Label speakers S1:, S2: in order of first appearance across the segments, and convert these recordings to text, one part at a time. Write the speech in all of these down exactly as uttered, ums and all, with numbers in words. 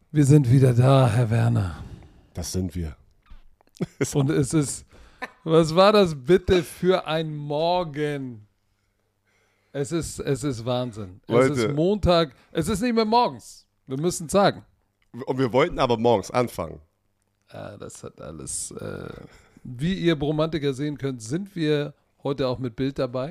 S1: Wir sind wieder da, Herr Werner.
S2: Das sind wir.
S1: Und es ist, was war das bitte für ein Morgen? Es ist, es ist Wahnsinn.
S2: Leute.
S1: Es ist Montag, es ist nicht mehr morgens. Wir müssen sagen.
S2: Und wir wollten aber morgens anfangen.
S1: Ja, das hat alles, äh, wie ihr Bromantiker sehen könnt, sind wir heute auch mit Bild dabei.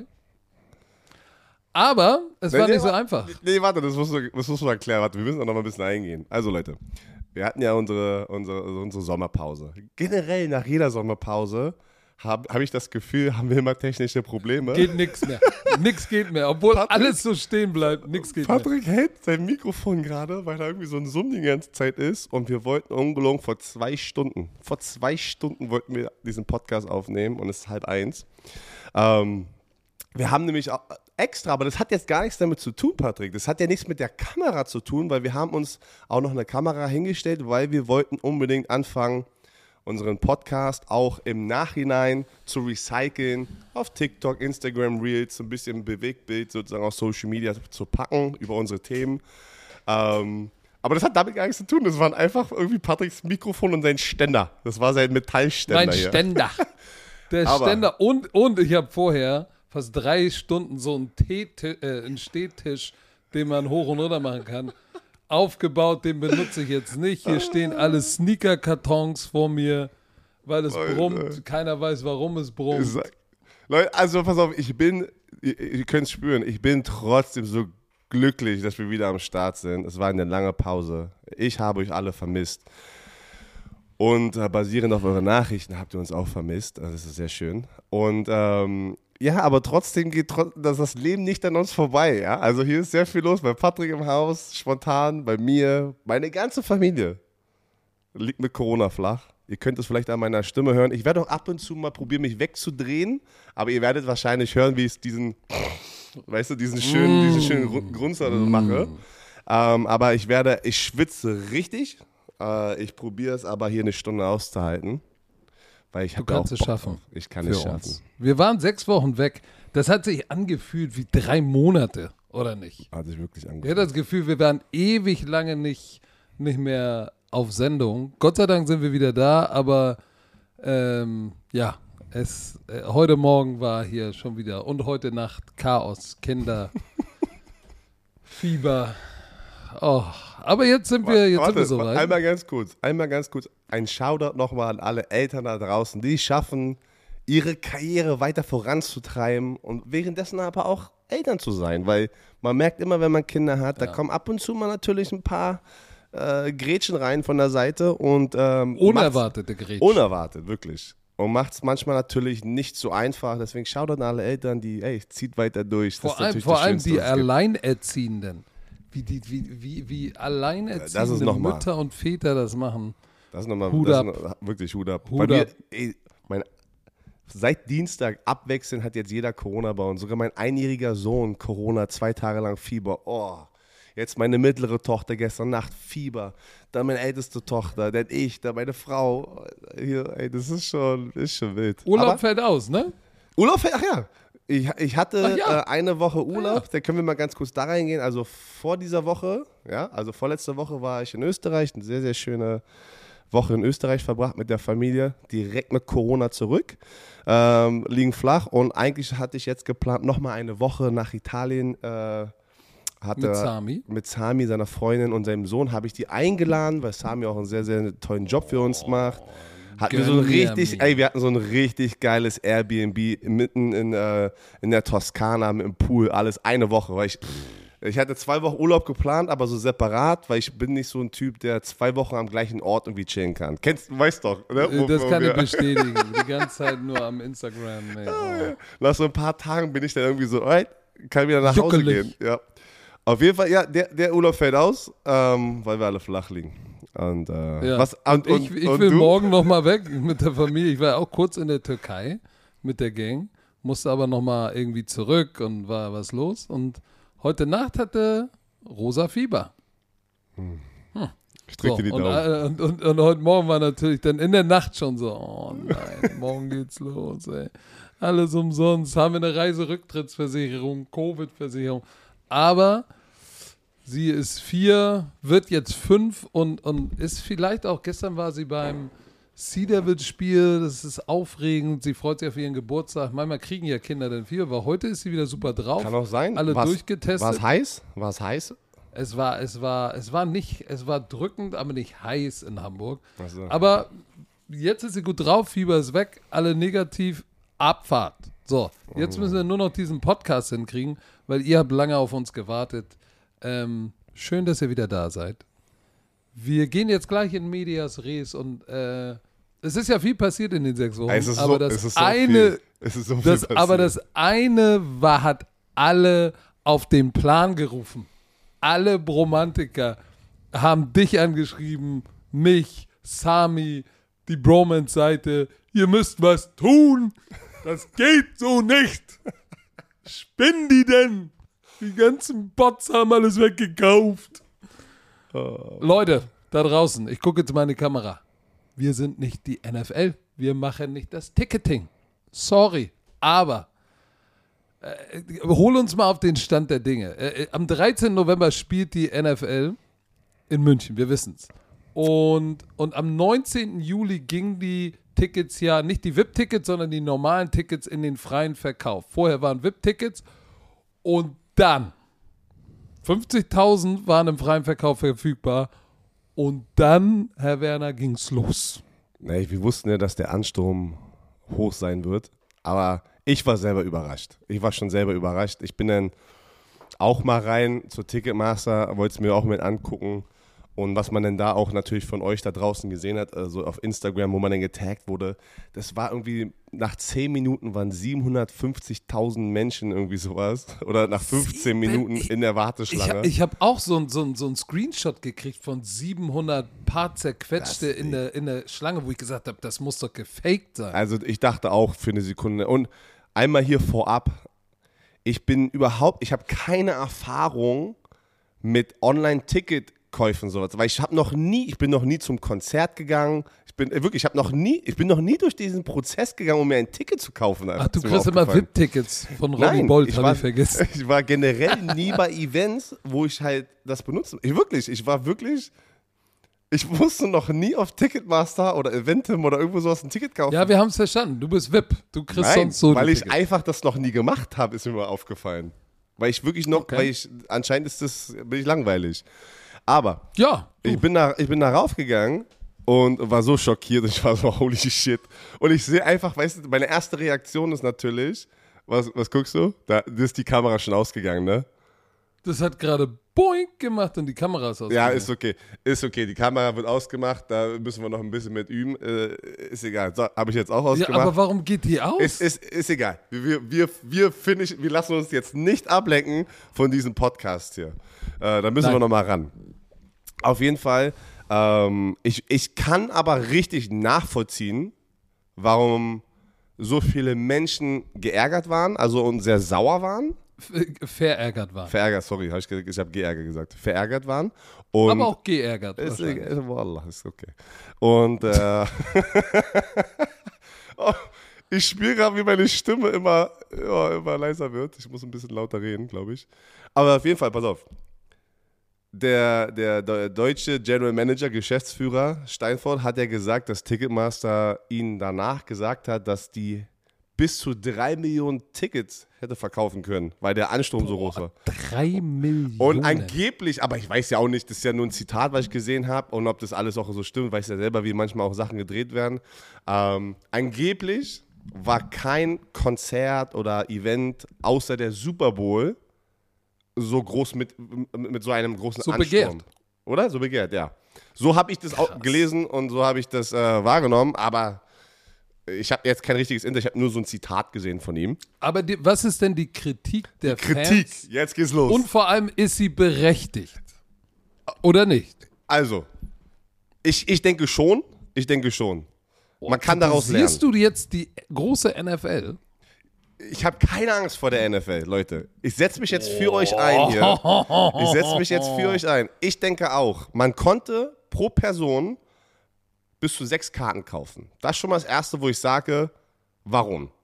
S1: Aber es
S2: nee,
S1: war
S2: nee,
S1: nicht so
S2: warte,
S1: einfach.
S2: Nee, warte, das musst, du, das musst du erklären. Warte, wir müssen auch noch mal ein bisschen eingehen. Also Leute, wir hatten ja unsere, unsere, unsere Sommerpause. Generell nach jeder Sommerpause habe hab ich das Gefühl, haben wir immer technische Probleme.
S1: Geht nichts mehr. Nix geht mehr. Obwohl
S2: Patrick,
S1: alles so stehen bleibt, nix geht
S2: Patrick
S1: mehr.
S2: hält sein Mikrofon gerade, weil da irgendwie so ein Summ die ganze Zeit ist. Und wir wollten ungelogen vor zwei Stunden, vor zwei Stunden wollten wir diesen Podcast aufnehmen und es ist halb eins. Ähm, wir haben nämlich auch extra, aber das hat jetzt gar nichts damit zu tun, Patrick. Das hat ja nichts mit der Kamera zu tun, weil wir haben uns auch noch eine Kamera hingestellt, weil wir wollten unbedingt anfangen, unseren Podcast auch im Nachhinein zu recyceln, auf TikTok, Instagram Reels, so ein bisschen Bewegtbild sozusagen auf Social Media zu packen über unsere Themen. Ähm, aber das hat damit gar nichts zu tun. Das waren einfach irgendwie Patricks Mikrofon und sein Ständer. Das war sein Metallständer
S1: Mein
S2: hier.
S1: Ständer. Der
S2: Aber-
S1: Ständer. Und, und ich habe vorher fast drei Stunden so einen, Teeti- äh, einen Stehtisch, den man hoch und runter machen kann, aufgebaut. Den benutze ich jetzt nicht. Hier stehen alle Sneaker-Kartons vor mir, weil es
S2: Leute.
S1: brummt. Keiner weiß, warum es brummt.
S2: Sag- Leute, also pass auf, ich bin, ihr, ihr könnt es spüren, ich bin trotzdem so glücklich, dass wir wieder am Start sind. Es war eine lange Pause. Ich habe euch alle vermisst. Und äh, basierend auf eure Nachrichten habt ihr uns auch vermisst. Also das ist sehr schön. Und ähm, ja, aber trotzdem geht tro- das, das Leben nicht an uns vorbei. Ja? Also hier ist sehr viel los. Bei Patrick im Haus, spontan, bei mir, meine ganze Familie liegt mit Corona flach. Ihr könnt es vielleicht an meiner Stimme hören. Ich werde auch ab und zu mal probieren, mich wegzudrehen, aber ihr werdet wahrscheinlich hören, wie ich diesen, weißt du, diesen schönen, mm. diesen schönen Grun- Grunzer mm. mache. Ähm, aber ich werde, ich schwitze richtig. Äh, ich probiere es aber hier eine Stunde auszuhalten, weil ich
S1: Du
S2: habe auch
S1: kannst es
S2: Bock
S1: schaffen.
S2: drauf. Ich kann
S1: für
S2: es schaffen.
S1: uns. Wir waren sechs Wochen weg. Das hat sich angefühlt wie drei Monate, oder nicht?
S2: Hat sich wirklich
S1: Ich hatte
S2: angefangen.
S1: das Gefühl, wir waren ewig lange nicht, nicht mehr auf Sendung. Gott sei Dank sind wir wieder da, aber ähm, ja, es, äh, heute Morgen war hier schon wieder und heute Nacht Chaos, Kinder, Fieber. Oh, aber jetzt sind wir, jetzt
S2: Warte,
S1: sind wir soweit.
S2: einmal ganz kurz, einmal ganz kurz, ein Shoutout nochmal an alle Eltern da draußen, die es schaffen, ihre Karriere weiter voranzutreiben und währenddessen aber auch Eltern zu sein, weil man merkt immer, wenn man Kinder hat, da
S1: Ja.
S2: kommen ab und zu mal natürlich ein paar äh, Gretchen rein von der Seite und ähm,
S1: Unerwartete Gretchen.
S2: macht's unerwartet, wirklich. Und macht es manchmal natürlich nicht so einfach, deswegen Shoutout an alle Eltern, die, ey, zieht weiter durch. Das
S1: Vor
S2: ist
S1: allem,
S2: natürlich
S1: vor
S2: das
S1: allem
S2: Schönste,
S1: die
S2: was es gibt.
S1: Alleinerziehenden. Wie, die, wie, wie, wie
S2: Das
S1: alleinerziehende
S2: ist noch mal.
S1: Mütter und Väter das machen.
S2: Das ist nochmal
S1: Hut
S2: das
S1: ab.
S2: Ist noch, wirklich Hut ab.
S1: Hut
S2: bei mir,
S1: ab.
S2: ey, mein, seit Dienstag abwechselnd hat jetzt jeder Corona bei uns. Sogar mein einjähriger Sohn Corona, zwei Tage lang Fieber. Oh, jetzt meine mittlere Tochter gestern Nacht Fieber. Dann meine älteste Tochter, dann ich, dann meine Frau. Hier, ey, das ist schon, ist schon wild.
S1: Urlaub
S2: Aber
S1: fällt aus, ne?
S2: Urlaub, ach ja. Ich, ich hatte
S1: Ach ja.
S2: äh, eine Woche Urlaub,
S1: Ja.
S2: da können wir mal ganz kurz da reingehen. Also vor dieser Woche, ja, also vorletzte Woche war ich in Österreich, eine sehr, sehr schöne Woche in Österreich verbracht mit der Familie, direkt mit Corona zurück, ähm, liegen flach und eigentlich hatte ich jetzt geplant, nochmal eine Woche nach Italien, äh, hatte
S1: Mit Sami?
S2: mit Sami, seiner Freundin und seinem Sohn, habe ich die eingeladen, weil Sami auch einen sehr, sehr tollen Job für uns macht. Hatten wir so ein
S1: gönn mir
S2: richtig,
S1: mir.
S2: ey, wir hatten so ein richtig geiles Airbnb mitten in, äh, in der Toskana mit dem Pool, alles eine Woche, weil ich, ich hatte zwei Wochen Urlaub geplant, aber so separat, weil ich bin nicht so ein Typ, der zwei Wochen am gleichen Ort irgendwie chillen kann. Kennst du, weißt doch, ne?
S1: Äh,
S2: Wo-
S1: Das
S2: wo
S1: kann
S2: wir-
S1: ich bestätigen. Die ganze Zeit nur am Instagram. Ey. Oh.
S2: Nach so ein paar Tagen bin ich dann irgendwie so, alright, kann wieder nach Hause
S1: Juckelig.
S2: gehen. Ja. Auf jeden Fall, ja, der, der Urlaub fällt aus, ähm, weil wir alle flach liegen. Und, äh,
S1: Ja.
S2: was, und, und,
S1: ich ich
S2: und
S1: will
S2: du?
S1: morgen nochmal weg mit der Familie. Ich war auch kurz in der Türkei mit der Gang, musste aber nochmal irgendwie zurück und war was los. Und heute Nacht hatte Rosa Fieber.
S2: Ich drück
S1: So,
S2: dir die
S1: und,
S2: Daumen.
S1: äh, und, und, und heute Morgen war natürlich dann in der Nacht schon so, oh nein, morgen geht's los, ey. Alles umsonst, haben wir eine Reiserücktrittsversicherung, Covid-Versicherung. Aber Sie ist vier, wird jetzt fünf und, und ist vielleicht auch, gestern war sie beim Sea Devils-Spiel, das ist aufregend, sie freut sich auf ihren Geburtstag. Manchmal kriegen ja Kinder dann Fieber, aber heute ist sie wieder super drauf.
S2: Kann auch sein.
S1: Alle
S2: war's,
S1: durchgetestet.
S2: War es heiß? War es heiß?
S1: Es war, es war, es war nicht, es war drückend, aber nicht heiß in Hamburg.
S2: Ach so.
S1: Aber jetzt ist sie gut drauf, Fieber ist weg, alle negativ, Abfahrt. So, jetzt müssen wir nur noch diesen Podcast hinkriegen, weil ihr habt lange auf uns gewartet. Ähm, schön, dass ihr wieder da seid. Wir gehen jetzt gleich in Medias Res und äh, es ist ja viel passiert in den sechs Wochen.
S2: Es ist
S1: aber
S2: so,
S1: das
S2: es ist so
S1: eine,
S2: viel. Es ist so viel
S1: das,
S2: passiert.
S1: aber das eine war, hat alle auf den Plan gerufen. Alle Bromantiker haben dich angeschrieben, mich, Sami, die Bromance-Seite. Ihr müsst was tun. Das geht so nicht. Spinnen die denn? Die ganzen Bots haben alles weggekauft. Oh. Leute, da draußen, ich gucke jetzt meine Kamera. Wir sind nicht die N F L. Wir machen nicht das Ticketing. Sorry, aber äh, hol uns mal auf den Stand der Dinge. Äh, am dreizehnten November spielt die N F L in München, wir wissen es. Und, und am neunzehnten Juli gingen die Tickets ja, nicht die V I P-Tickets, sondern die normalen Tickets in den freien Verkauf. Vorher waren V I P-Tickets und dann fünfzigtausend waren im freien Verkauf verfügbar und dann, Herr Werner, ging's los.
S2: Nee, wir wussten ja, dass der Ansturm hoch sein wird, aber ich war selber überrascht. Ich war schon selber überrascht. Ich bin dann auch mal rein zur Ticketmaster, wollte es mir auch mit angucken. Und was man denn da auch natürlich von euch da draußen gesehen hat, also auf Instagram, wo man dann getaggt wurde, das war irgendwie, nach zehn Minuten waren siebenhundertfünfzigtausend Menschen irgendwie sowas. Oder nach fünfzehn Minuten in der Warteschlange.
S1: Ich habe hab auch so einen so so ein Screenshot gekriegt von siebenhundert paar zerquetschte in der, in der Schlange, wo ich gesagt habe, das muss doch gefaked sein.
S2: Also ich dachte auch für eine Sekunde. Und einmal hier vorab, ich bin überhaupt, ich habe keine Erfahrung mit Online-Ticket Käufen sowas, weil ich habe noch nie, ich bin noch nie zum Konzert gegangen. Ich bin wirklich, ich habe noch nie, ich bin noch nie durch diesen Prozess gegangen, um mir ein Ticket zu kaufen.
S1: Ach, du kriegst immer V I P-Tickets von Ronny Bolt, habe ich vergessen.
S2: Ich war generell nie bei Events, wo ich halt das benutze. Ich wirklich, ich war wirklich, ich musste noch nie auf Ticketmaster oder Eventim oder irgendwo sowas ein Ticket kaufen.
S1: Ja, wir haben es verstanden. Du bist V I P. Du kriegst
S2: Nein,
S1: sonst so
S2: weil ich
S1: Ticket.
S2: einfach das noch nie gemacht habe, ist mir mal aufgefallen. Weil ich wirklich noch,
S1: Okay.
S2: weil ich, anscheinend ist das, bin ich langweilig. Aber
S1: Ja,
S2: ich bin, da, ich bin da raufgegangen und war so schockiert. Ich war so, holy shit. Und ich sehe einfach, weißt du, meine erste Reaktion ist natürlich, was, was guckst du? Da da ist die Kamera schon ausgegangen, ne?
S1: das hat gerade boink gemacht und die Kamera ist aus.
S2: Ja, ist okay. Ist okay. Die Kamera wird ausgemacht. Da müssen wir noch ein bisschen mit üben. Äh, ist egal. So, habe ich jetzt auch
S1: Ja,
S2: ausgemacht.
S1: aber warum geht die aus?
S2: Ist, ist, ist egal. Wir, wir, wir, finish, wir lassen uns jetzt nicht ablenken von diesem Podcast hier. Äh, da müssen
S1: Nein.
S2: wir noch mal ran. Auf jeden Fall. Ähm, ich, ich kann aber richtig nachvollziehen, warum so viele Menschen geärgert waren, also und sehr sauer waren.
S1: F- Verärgert war.
S2: Verärgert, sorry, hab ich, ge- ich habe geärgert gesagt. Verärgert waren. Und
S1: aber auch geärgert.
S2: ist,
S1: wahrscheinlich.
S2: ist, Wallah, ist okay. Und äh, oh, ich spüre gerade, wie meine Stimme immer, ja, immer leiser wird. Ich muss ein bisschen lauter reden, glaube ich. Aber auf jeden Fall, pass auf. Der, der, der deutsche General Manager, Geschäftsführer Steinfort hat ja gesagt, dass Ticketmaster ihnen danach gesagt hat, dass die bis zu drei Millionen Tickets hätte verkaufen können, weil der Ansturm so groß war.
S1: Drei Millionen.
S2: Und angeblich, aber ich weiß ja auch nicht, das ist ja nur ein Zitat, was ich gesehen habe und ob das alles auch so stimmt, weiß ja selber, wie manchmal auch Sachen gedreht werden. Ähm, angeblich war kein Konzert oder Event außer der Super Bowl so groß mit, mit so einem großen
S1: So
S2: Ansturm.
S1: begehrt.
S2: Oder? So begehrt, ja. So habe ich das auch gelesen und so habe ich das äh, wahrgenommen, aber ich habe jetzt kein richtiges Interview, ich habe nur so ein Zitat gesehen von ihm.
S1: Aber die, was ist denn die Kritik der
S2: Kritik,
S1: Fans?
S2: jetzt geht's los.
S1: Und vor allem, ist sie berechtigt? Oder nicht?
S2: Also, ich, ich denke schon, ich denke schon. Man kann daraus lernen.
S1: Siehst du jetzt die große N F L?
S2: Ich habe keine Angst vor der N F L, Leute. Ich setze mich jetzt für euch ein hier. Ich setze mich jetzt für euch ein. Ich denke auch, man konnte pro Person bis zu sechs Karten kaufen. Das ist schon mal das Erste, wo ich sage, warum?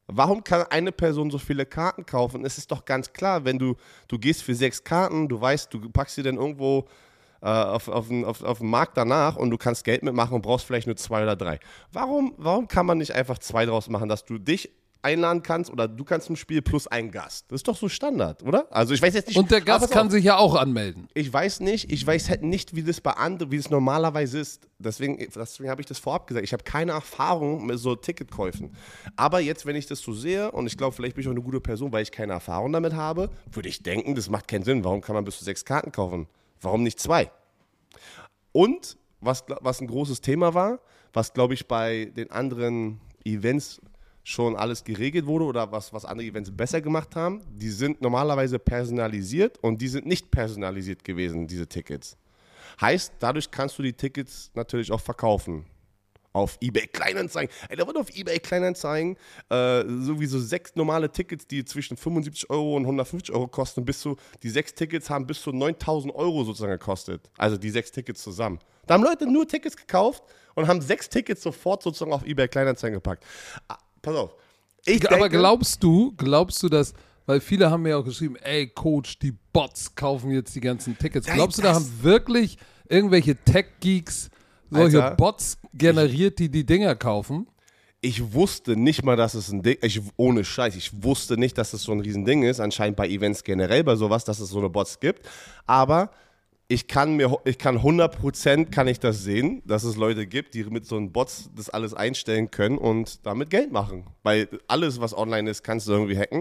S2: Warum kann eine Person so viele Karten kaufen? Es ist doch ganz klar, wenn du, du gehst für sechs Karten, du weißt, du packst sie dann irgendwo äh, auf, auf, auf, auf den Markt danach und du kannst Geld mitmachen und brauchst vielleicht nur zwei oder drei. Warum, warum kann man nicht einfach zwei draus machen, dass du dich einladen kannst oder du kannst im Spiel plus einen Gast? Das ist doch so Standard, oder? Also ich weiß jetzt nicht.
S1: Und der Gast kann sich ja auch anmelden.
S2: Ich weiß nicht, ich weiß halt nicht, wie das bei anderen, wie es normalerweise ist. Deswegen, deswegen habe ich das vorab gesagt. Ich habe keine Erfahrung mit so Ticketkäufen. Aber jetzt, wenn ich das so sehe, und ich glaube, vielleicht bin ich auch eine gute Person, weil ich keine Erfahrung damit habe, würde ich denken, das macht keinen Sinn. Warum kann man bis zu sechs Karten kaufen? Warum nicht zwei? Und, was, was ein großes Thema war, was, glaube ich, bei den anderen Events schon alles geregelt wurde oder was, was andere Events besser gemacht haben, die sind normalerweise personalisiert und die sind nicht personalisiert gewesen, diese Tickets. Heißt, dadurch kannst du die Tickets natürlich auch verkaufen. Auf eBay Kleinanzeigen. Ey, da wird auf eBay Kleinanzeigen äh, sowieso sechs normale Tickets, die zwischen fünfundsiebzig Euro und hundertfünfzig Euro kosten, bis zu, die sechs Tickets haben bis zu neuntausend Euro sozusagen gekostet. Also die sechs Tickets zusammen. Da haben Leute nur Tickets gekauft und haben sechs Tickets sofort sozusagen auf eBay Kleinanzeigen gepackt. Pass auf. Ich
S1: Aber
S2: denke,
S1: glaubst du, glaubst du, dass, weil viele haben mir ja auch geschrieben, ey Coach, die Bots kaufen jetzt die ganzen Tickets. Glaubst du, da haben wirklich irgendwelche Tech-Geeks solche
S2: Alter,
S1: Bots generiert, die die Dinger kaufen?
S2: Ich wusste nicht mal, dass es ein Ding, ich, ohne Scheiß, ich wusste nicht, dass es so ein Riesending ist, anscheinend bei Events generell, bei sowas, dass es so eine Bots gibt, aber ich kann mir, ich kann hundert Prozent kann ich das sehen, dass es Leute gibt, die mit so einem Bots das alles einstellen können und damit Geld machen, weil alles, was online ist, kannst du irgendwie hacken.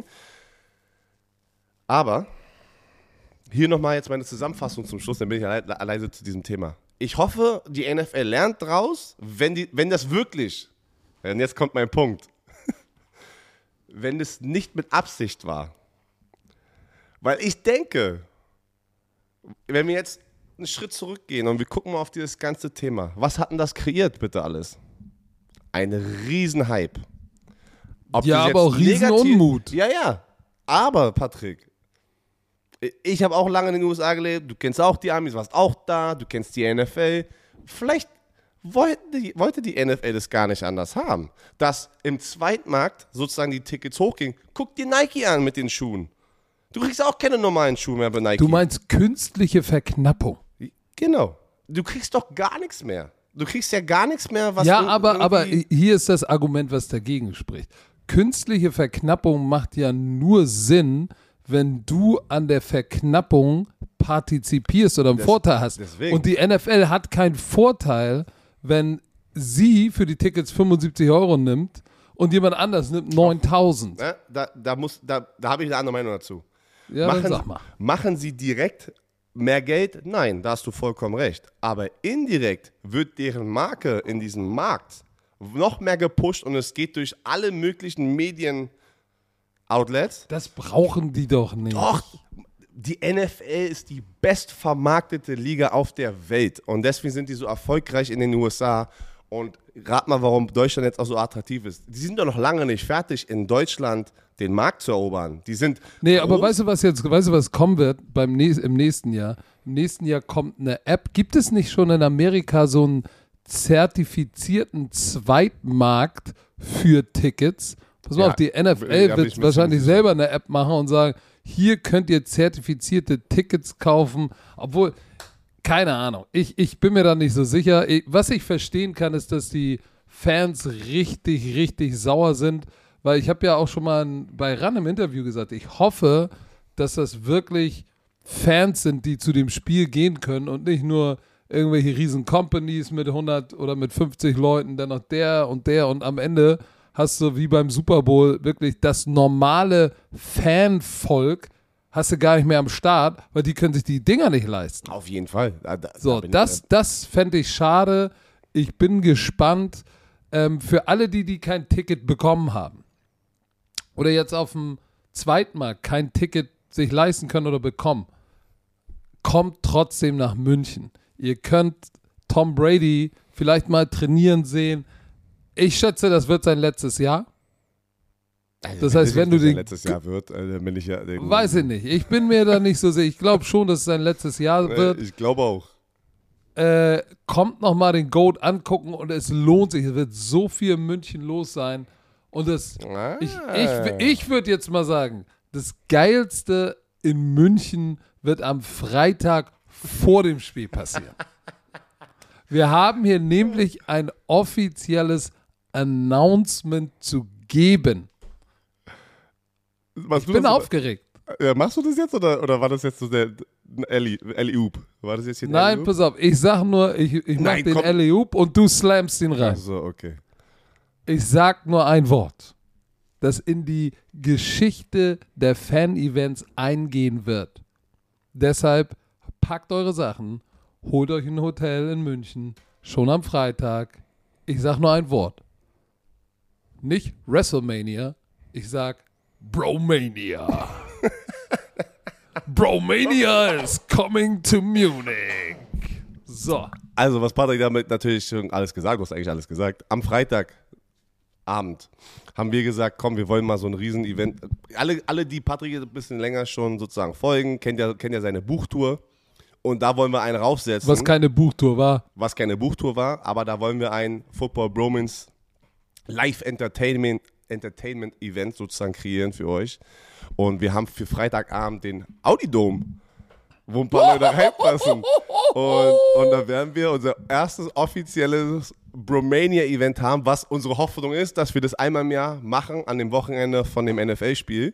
S2: Aber hier nochmal jetzt meine Zusammenfassung zum Schluss, dann bin ich alle, alleine zu diesem Thema. Ich hoffe, die N F L lernt draus, wenn, die, wenn das wirklich, und jetzt kommt mein Punkt, wenn es nicht mit Absicht war. Weil ich denke, wenn wir jetzt einen Schritt zurückgehen und wir gucken mal auf dieses ganze Thema, was hat denn das kreiert, bitte alles? Ein Riesenhype. Ob
S1: ja, aber auch Riesenunmut.
S2: Ja, ja. Aber, Patrick, ich habe auch lange in den U S A gelebt, du kennst auch die Amis, warst auch da, du kennst die N F L. Vielleicht wollte die, wollte die N F L das gar nicht anders haben. Dass im Zweitmarkt sozusagen die Tickets hochgingen. Guck dir Nike an mit den Schuhen. Du kriegst auch keine normalen Schuhe mehr bei Nike.
S1: Du meinst künstliche Verknappung.
S2: Genau. Du kriegst doch gar nichts mehr. Du kriegst ja gar nichts mehr, was
S1: Ja, aber, aber hier ist das Argument, was dagegen spricht. Künstliche Verknappung macht ja nur Sinn, wenn du an der Verknappung partizipierst oder einen das, Vorteil hast. Deswegen. Und die N F L hat keinen Vorteil, wenn sie für die Tickets fünfundsiebzig Euro nimmt und jemand anders nimmt neuntausend.
S2: Ja, da da, da, da habe ich eine andere Meinung dazu.
S1: Ja, machen, dann sag mal.
S2: Machen sie direkt mehr Geld? Nein, da hast du vollkommen recht. Aber indirekt wird deren Marke in diesem Markt noch mehr gepusht und es geht durch alle möglichen Medien-Outlets.
S1: Das brauchen die doch nicht.
S2: Doch, die N F L ist die bestvermarktete Liga auf der Welt und deswegen sind die so erfolgreich in den U S A. Und rat mal, warum Deutschland jetzt auch so attraktiv ist. Die sind doch noch lange nicht fertig, in Deutschland den Markt zu erobern. Die sind
S1: Nee, aber weißt du, was jetzt, weißt du, was kommen wird beim nächsten, im nächsten Jahr? Im nächsten Jahr kommt eine App. Gibt es nicht schon in Amerika so einen zertifizierten Zweitmarkt für Tickets? Pass mal
S2: Ja,
S1: auf, die N F L wird wahrscheinlich selber eine App machen und sagen, hier könnt ihr zertifizierte Tickets kaufen, obwohl, keine Ahnung, ich, ich bin mir da nicht so sicher. Ich, was ich verstehen kann, ist, dass die Fans richtig, richtig sauer sind, weil ich habe ja auch schon mal ein, bei RAN im Interview gesagt, ich hoffe, dass das wirklich Fans sind, die zu dem Spiel gehen können und nicht nur irgendwelche riesen Companies mit hundert oder mit fünfzig Leuten, dann noch der und der und am Ende hast du wie beim Super Bowl wirklich das normale Fanvolk hast du gar nicht mehr am Start, weil die können sich die Dinger nicht leisten.
S2: Auf jeden Fall. Da, da,
S1: so,
S2: da
S1: das, das fände ich schade. Ich bin gespannt ähm, für alle, die, die kein Ticket bekommen haben oder jetzt auf dem Zweitmarkt kein Ticket sich leisten können oder bekommen, kommt trotzdem nach München. Ihr könnt Tom Brady vielleicht mal trainieren sehen. Ich schätze, das wird sein letztes Jahr.
S2: Also,
S1: das heißt, wenn du den
S2: letztes Jahr wird, äh, bin ich ja
S1: weiß ich nicht. Ich bin mir da nicht so sicher. Ich glaube schon, dass es sein letztes Jahr wird.
S2: Ich glaube auch.
S1: Äh, kommt noch mal den Goat angucken und es lohnt sich. Es wird so viel in München los sein Und das,
S2: Ah.
S1: ich, ich, ich würde jetzt mal sagen, das Geilste in München wird am Freitag vor dem Spiel passieren. Wir haben hier nämlich ein offizielles Announcement zu geben.
S2: Machst
S1: Ich
S2: du
S1: bin
S2: das,
S1: aufgeregt.
S2: oder? Ja, machst du das jetzt oder, oder war das jetzt so der Alley-Oop? War das jetzt hier ein
S1: Nein,
S2: Alley-Oop?
S1: pass auf, ich sag nur, ich, ich mach
S2: Nein,
S1: den
S2: komm.
S1: Alley-Oop und du slammst ihn rein.
S2: Ach so, okay.
S1: Ich sag nur ein Wort, das in die Geschichte der Fan-Events eingehen wird. Deshalb packt eure Sachen, holt euch ein Hotel in München, schon am Freitag. Ich sag nur ein Wort. Nicht WrestleMania, ich sag Bromania. Bromania is coming to Munich. So.
S2: Also, was Patrick damit natürlich schon alles gesagt, du hast eigentlich alles gesagt. Am Freitagabend haben wir gesagt, komm, wir wollen mal so ein Riesen-Event. Alle, alle, die Patrick ein bisschen länger schon sozusagen folgen, kennen ja, kennen ja seine Buchtour. Und da wollen wir einen raufsetzen.
S1: Was keine Buchtour war.
S2: Was keine Buchtour war, aber da wollen wir ein Football Bromance Live Entertainment, Entertainment Event sozusagen kreieren für euch. Und wir haben für Freitagabend den Audi Dome, wo ein paar Leute reinpassen. Und, und da werden wir unser erstes offizielles Bromania-Event haben, was unsere Hoffnung ist, dass wir das einmal im Jahr machen an dem Wochenende von dem N F L-Spiel.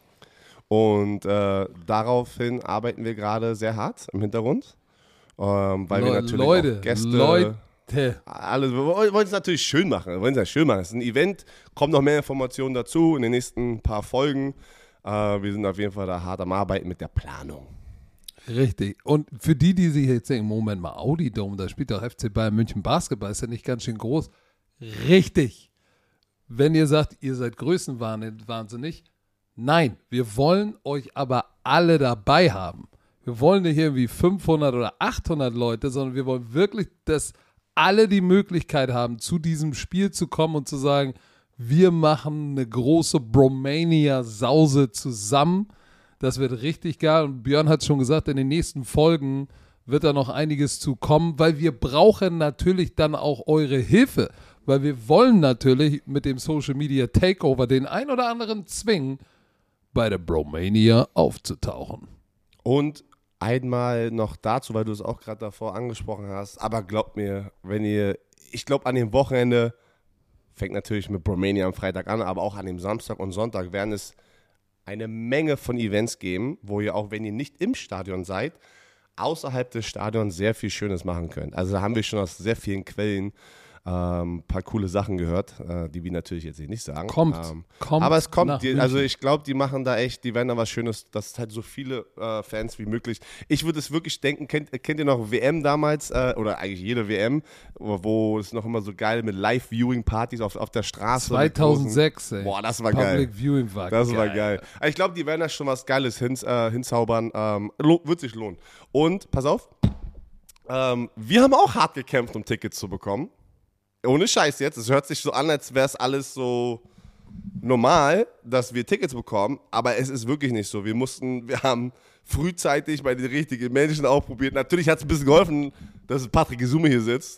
S2: Und äh, daraufhin arbeiten wir gerade sehr hart im Hintergrund, ähm, weil
S1: Le-
S2: wir natürlich
S1: Leute,
S2: auch Gäste,
S1: Leute.
S2: alles, wir wollen es natürlich schön machen, wir wollen es ja schön machen. Es ist ein Event, kommen noch mehr Informationen dazu in den nächsten paar Folgen. Äh, wir sind auf jeden Fall da hart am Arbeiten mit der Planung.
S1: Richtig. Und für die, die sich jetzt denken, Moment mal, Audi Dome, da spielt doch F C Bayern München Basketball, ist ja nicht ganz schön groß. Richtig. Wenn ihr sagt, ihr seid größenwahnsinnig, nein, wir wollen euch aber alle dabei haben. Wir wollen nicht irgendwie fünfhundert oder achthundert Leute, sondern wir wollen wirklich, dass alle die Möglichkeit haben, zu diesem Spiel zu kommen und zu sagen, wir machen eine große Bromania-Sause zusammen. Das wird richtig geil. Und Björn hat schon gesagt, in den nächsten Folgen wird da noch einiges zu kommen, weil wir brauchen natürlich dann auch eure Hilfe. Weil wir wollen natürlich mit dem Social Media Takeover den ein oder anderen zwingen, bei der Bromania aufzutauchen.
S2: Und einmal noch dazu, weil du es auch gerade davor angesprochen hast, aber glaubt mir, wenn ihr, ich glaube an dem Wochenende, fängt natürlich mit Bromania am Freitag an, aber auch an dem Samstag und Sonntag werden es eine Menge von Events geben, wo ihr auch, wenn ihr nicht im Stadion seid, außerhalb des Stadions sehr viel Schönes machen könnt. Also da haben wir schon aus sehr vielen Quellen ein ähm, paar coole Sachen gehört, äh, die wir natürlich jetzt hier nicht sagen.
S1: Kommt,
S2: ähm,
S1: kommt.
S2: Aber es kommt,
S1: nach
S2: die, also
S1: München.
S2: ich glaube, die machen da echt, die werden da was Schönes, dass es halt so viele äh, Fans wie möglich. Ich würde es wirklich denken, kennt, kennt ihr noch W M damals, äh, oder eigentlich jede W M, wo, wo es noch immer so geil mit Live-Viewing-Partys auf, auf der Straße.
S1: zweitausendsechs, ey.
S2: Boah, das war
S1: Public
S2: geil.
S1: Viewing war
S2: Das
S1: geil.
S2: war geil. Also ich glaube, die werden da schon was Geiles hin, äh, hinzaubern. Ähm, lo- wird sich lohnen. Und, pass auf, ähm, wir haben auch hart gekämpft, um Tickets zu bekommen. Ohne Scheiß jetzt. Es hört sich so an, als wäre es alles so normal, dass wir Tickets bekommen, aber es ist wirklich nicht so. Wir mussten, wir haben frühzeitig bei den richtigen Menschen auch probiert. Natürlich hat es ein bisschen geholfen, dass Patrick Gesume hier sitzt,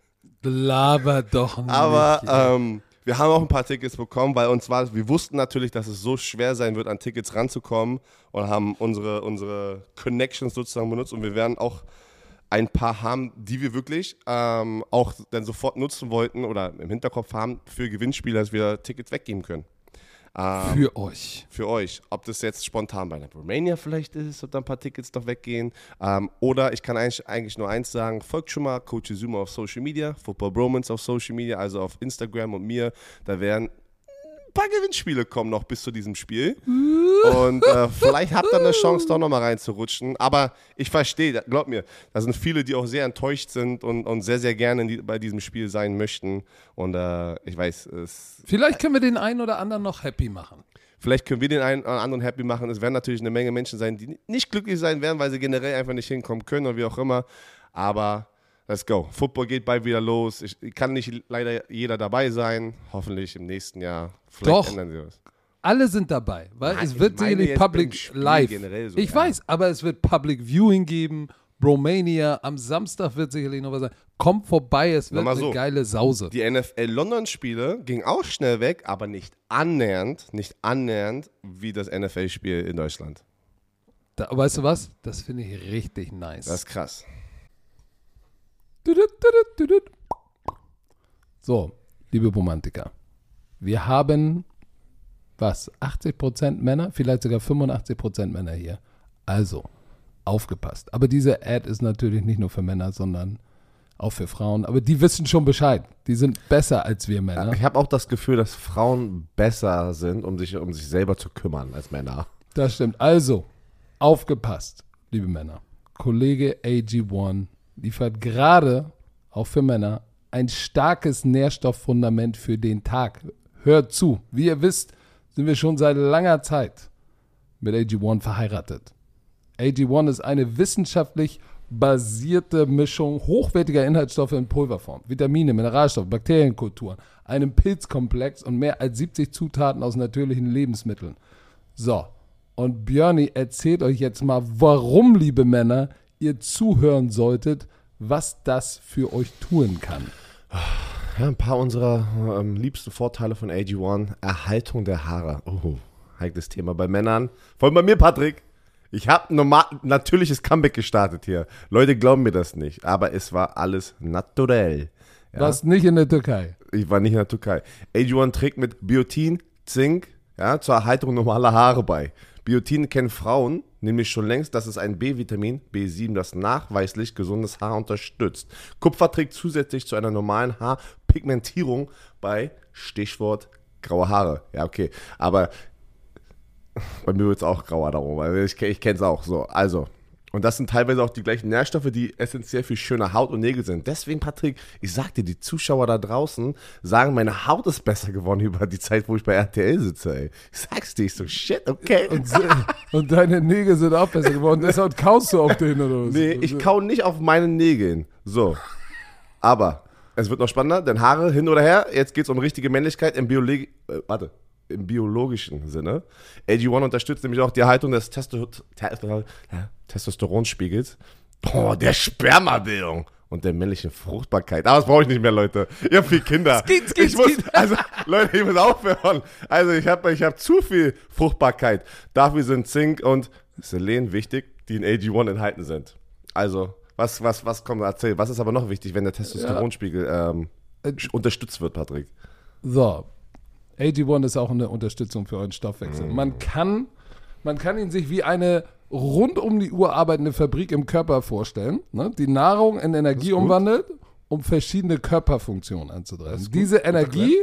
S1: Laber doch nicht.
S2: aber
S1: ey.
S2: ähm, wir haben auch ein paar Tickets bekommen, weil uns war, wir wussten natürlich, dass es so schwer sein wird, an Tickets ranzukommen und haben unsere, unsere Connections sozusagen benutzt und wir werden auch ein paar haben, die wir wirklich ähm, auch dann sofort nutzen wollten oder im Hinterkopf haben für Gewinnspiele, dass wir Tickets weggeben können. Ähm,
S1: Für euch.
S2: für euch. Ob das jetzt spontan bei der Romania vielleicht ist, ob da ein paar Tickets doch weggehen. Ähm, oder ich kann eigentlich, eigentlich nur eins sagen, folgt schon mal Coach Zuma auf Social Media, Football Bromance auf Social Media, also auf Instagram und mir. Da werden ein paar Gewinnspiele kommen noch bis zu diesem Spiel. Und äh, vielleicht habt ihr eine Chance, doch nochmal reinzurutschen. Aber ich verstehe, glaub mir, da sind viele, die auch sehr enttäuscht sind und, und sehr, sehr gerne in die, bei diesem Spiel sein möchten. Und äh, ich weiß, es,
S1: Vielleicht können wir den einen oder anderen noch happy machen.
S2: vielleicht können wir den einen oder anderen happy machen. Es werden natürlich eine Menge Menschen sein, die nicht glücklich sein werden, weil sie generell einfach nicht hinkommen können oder wie auch immer. Aber let's go. Football geht bald wieder los. Ich, kann nicht leider jeder dabei sein. Hoffentlich im nächsten Jahr. Vielleicht
S1: Doch.
S2: ändern sie was.
S1: Alle sind dabei, weil
S2: Nein,
S1: es
S2: ich
S1: wird
S2: meine
S1: sicherlich
S2: jetzt
S1: Public
S2: beim Spiel
S1: Live.
S2: generell so,
S1: ich
S2: ja.
S1: weiß, aber es wird Public Viewing geben, Bromania, am Samstag wird sicherlich noch was sein. Kommt vorbei, es wird
S2: Nochmal
S1: eine
S2: so.
S1: geile Sause.
S2: Die N F L-London-Spiele gingen auch schnell weg, aber nicht annähernd, nicht annähernd wie das N F L-Spiel in Deutschland.
S1: Da, weißt du was? Das finde ich richtig nice.
S2: Das ist krass.
S1: So, liebe Romantiker, wir haben, was, achtzig Prozent Männer, vielleicht sogar fünfundachtzig Prozent Männer hier. Also, aufgepasst. Aber diese Ad ist natürlich nicht nur für Männer, sondern auch für Frauen. Aber die wissen schon Bescheid. Die sind besser als wir Männer.
S2: Ich habe auch das Gefühl, dass Frauen besser sind, um sich um sich selber zu kümmern als Männer.
S1: Das stimmt. Also, aufgepasst, liebe Männer. Kollege A G eins liefert gerade, auch für Männer, ein starkes Nährstofffundament für den Tag. Hört zu. Wie ihr wisst, sind wir schon seit langer Zeit mit A G eins verheiratet. A G eins ist eine wissenschaftlich basierte Mischung hochwertiger Inhaltsstoffe in Pulverform, Vitamine, Mineralstoffe, Bakterienkulturen, einem Pilzkomplex und mehr als siebzig Zutaten aus natürlichen Lebensmitteln. So, und Björni erzählt euch jetzt mal, warum, liebe Männer, ihr zuhören solltet, was das für euch tun kann.
S2: Ja, ein paar unserer ähm, liebsten Vorteile von A G eins. Erhaltung der Haare. Oh, heikles Thema bei Männern. Vor allem bei mir, Patrick. Ich habe ein normal, natürliches Comeback gestartet hier. Leute glauben mir das nicht, aber es war alles naturell. Ja?
S1: Was nicht in der Türkei.
S2: Ich war nicht in der Türkei. A G eins trägt mit Biotin, Zink, ja, zur Erhaltung normaler Haare bei. Biotin kennen Frauen nämlich schon längst, das ist ein B-Vitamin, B sieben, das nachweislich gesundes Haar unterstützt. Kupfer trägt zusätzlich zu einer normalen Haarpigmentierung bei, Stichwort, graue Haare. Ja, okay, aber bei mir wird es auch grauer darum, weil ich, ich kenne es auch so. Also, und das sind teilweise auch die gleichen Nährstoffe, die essentiell für schöne Haut und Nägel sind. Deswegen, Patrick, ich sag dir, die Zuschauer da draußen sagen, meine Haut ist besser geworden über die Zeit, wo ich bei R T L sitze, ey. Ich sag's dir, ich so, shit, okay.
S1: Und, und deine Nägel sind auch besser geworden. Deshalb kaust du auf den oder was?
S2: Nee, ich kau nicht auf meinen Nägeln. So. Aber es wird noch spannender, denn Haare hin oder her, jetzt geht's um richtige Männlichkeit im Biologie, äh, warte. Im biologischen Sinne. A G eins unterstützt nämlich auch die Erhaltung des Testo- Testo- Testosteronspiegels, boah, der Spermabildung und der männlichen Fruchtbarkeit. Aber das brauche ich nicht mehr, Leute. Ihr habt viel Kinder.
S1: Skit, skit,
S2: ich muss,
S1: skit.
S2: also, Leute, ich muss aufhören. Also, ich habe ich hab zu viel Fruchtbarkeit. Dafür sind Zink und Selen wichtig, die in A G eins enthalten sind. Also, was, was, was kommt, erzähl. Was ist aber noch wichtig, wenn der Testosteronspiegel ähm, unterstützt wird, Patrick?
S1: So. A G eins ist auch eine Unterstützung für euren Stoffwechsel. Man kann, man kann ihn sich wie eine rund um die Uhr arbeitende Fabrik im Körper vorstellen, ne, die Nahrung in Energie umwandelt, um verschiedene Körperfunktionen anzutreiben. Diese Energie,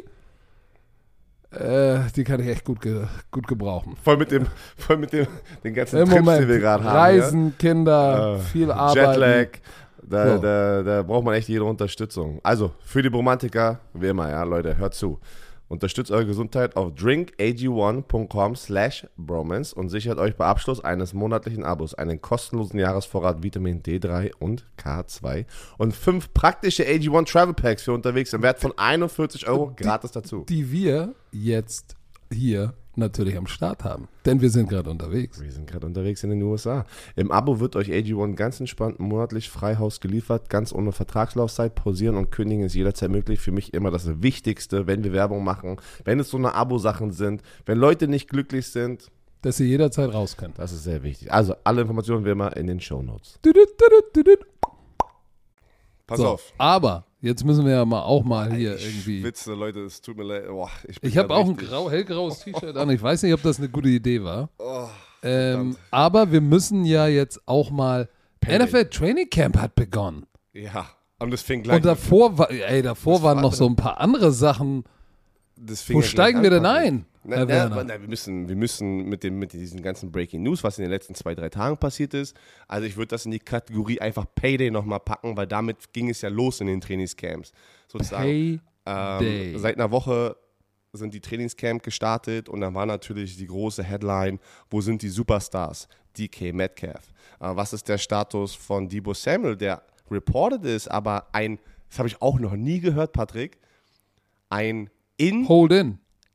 S1: äh, die kann ich echt gut, ge, gut gebrauchen.
S2: Voll mit dem, voll mit dem, den ganzen
S1: Im
S2: Trips,
S1: Moment,
S2: die wir gerade haben.
S1: Reisen,
S2: ja?
S1: Kinder,
S2: äh,
S1: viel Arbeit.
S2: Jetlag, da,
S1: So.
S2: da, da braucht man echt jede Unterstützung. Also, für die Romantiker, wie immer, ja, Leute, hört zu. Unterstützt eure Gesundheit auf drinkag1.com slash bromance und sichert euch bei Abschluss eines monatlichen Abos einen kostenlosen Jahresvorrat Vitamin D drei und K zwei und fünf praktische A G eins Travel Packs für unterwegs im Wert von einundvierzig Euro gratis dazu.
S1: Die wir jetzt hier natürlich am Start haben. Denn wir sind gerade unterwegs.
S2: Wir sind gerade unterwegs in den U S A. Im Abo wird euch A G eins ganz entspannt monatlich Freihaus geliefert, ganz ohne Vertragslaufzeit. Pausieren und kündigen ist jederzeit möglich. Für mich immer das Wichtigste, wenn wir Werbung machen, wenn es so eine Abo-Sachen sind, wenn Leute nicht glücklich sind.
S1: Dass ihr jederzeit raus könnt.
S2: Das ist sehr wichtig. Also alle Informationen wie immer in den Shownotes. Pass
S1: So,
S2: auf.
S1: aber jetzt müssen wir ja mal auch mal hier irgendwie.
S2: Witze, Leute, es tut mir leid. Boah, ich bin
S1: Ich habe
S2: grad
S1: auch ein
S2: richtig-
S1: grau, hellgraues T-Shirt an. Ich weiß nicht, ob das eine gute Idee war.
S2: Oh,
S1: Ähm,
S2: verdammt.
S1: aber wir müssen ja jetzt auch mal.
S2: Payday.
S1: N F L Training Camp hat begonnen.
S2: Ja, und das fing gleich.
S1: Und davor, war, ey, davor
S2: Das
S1: waren
S2: war-
S1: noch so ein paar andere Sachen.
S2: das fing
S1: Wo
S2: ja
S1: steigen
S2: gleich
S1: wir denn
S2: Patrick.
S1: ein,
S2: Na,
S1: Herr
S2: na,
S1: Werner?
S2: na, wir müssen, wir müssen mit, dem, mit diesen ganzen Breaking News, was in den letzten zwei, drei Tagen passiert ist, also ich würde das in die Kategorie einfach Payday nochmal packen, weil damit ging es ja los in den Trainingscamps. Sozusagen.
S1: Payday.
S2: Ähm, seit einer Woche sind die Trainingscamp gestartet und dann war natürlich die große Headline, wo sind die Superstars? D K Metcalf. Äh, was ist der Status von Deebo Samuel, der reported ist, aber ein, das habe ich auch noch nie gehört, Patrick, ein in,
S1: Hold in.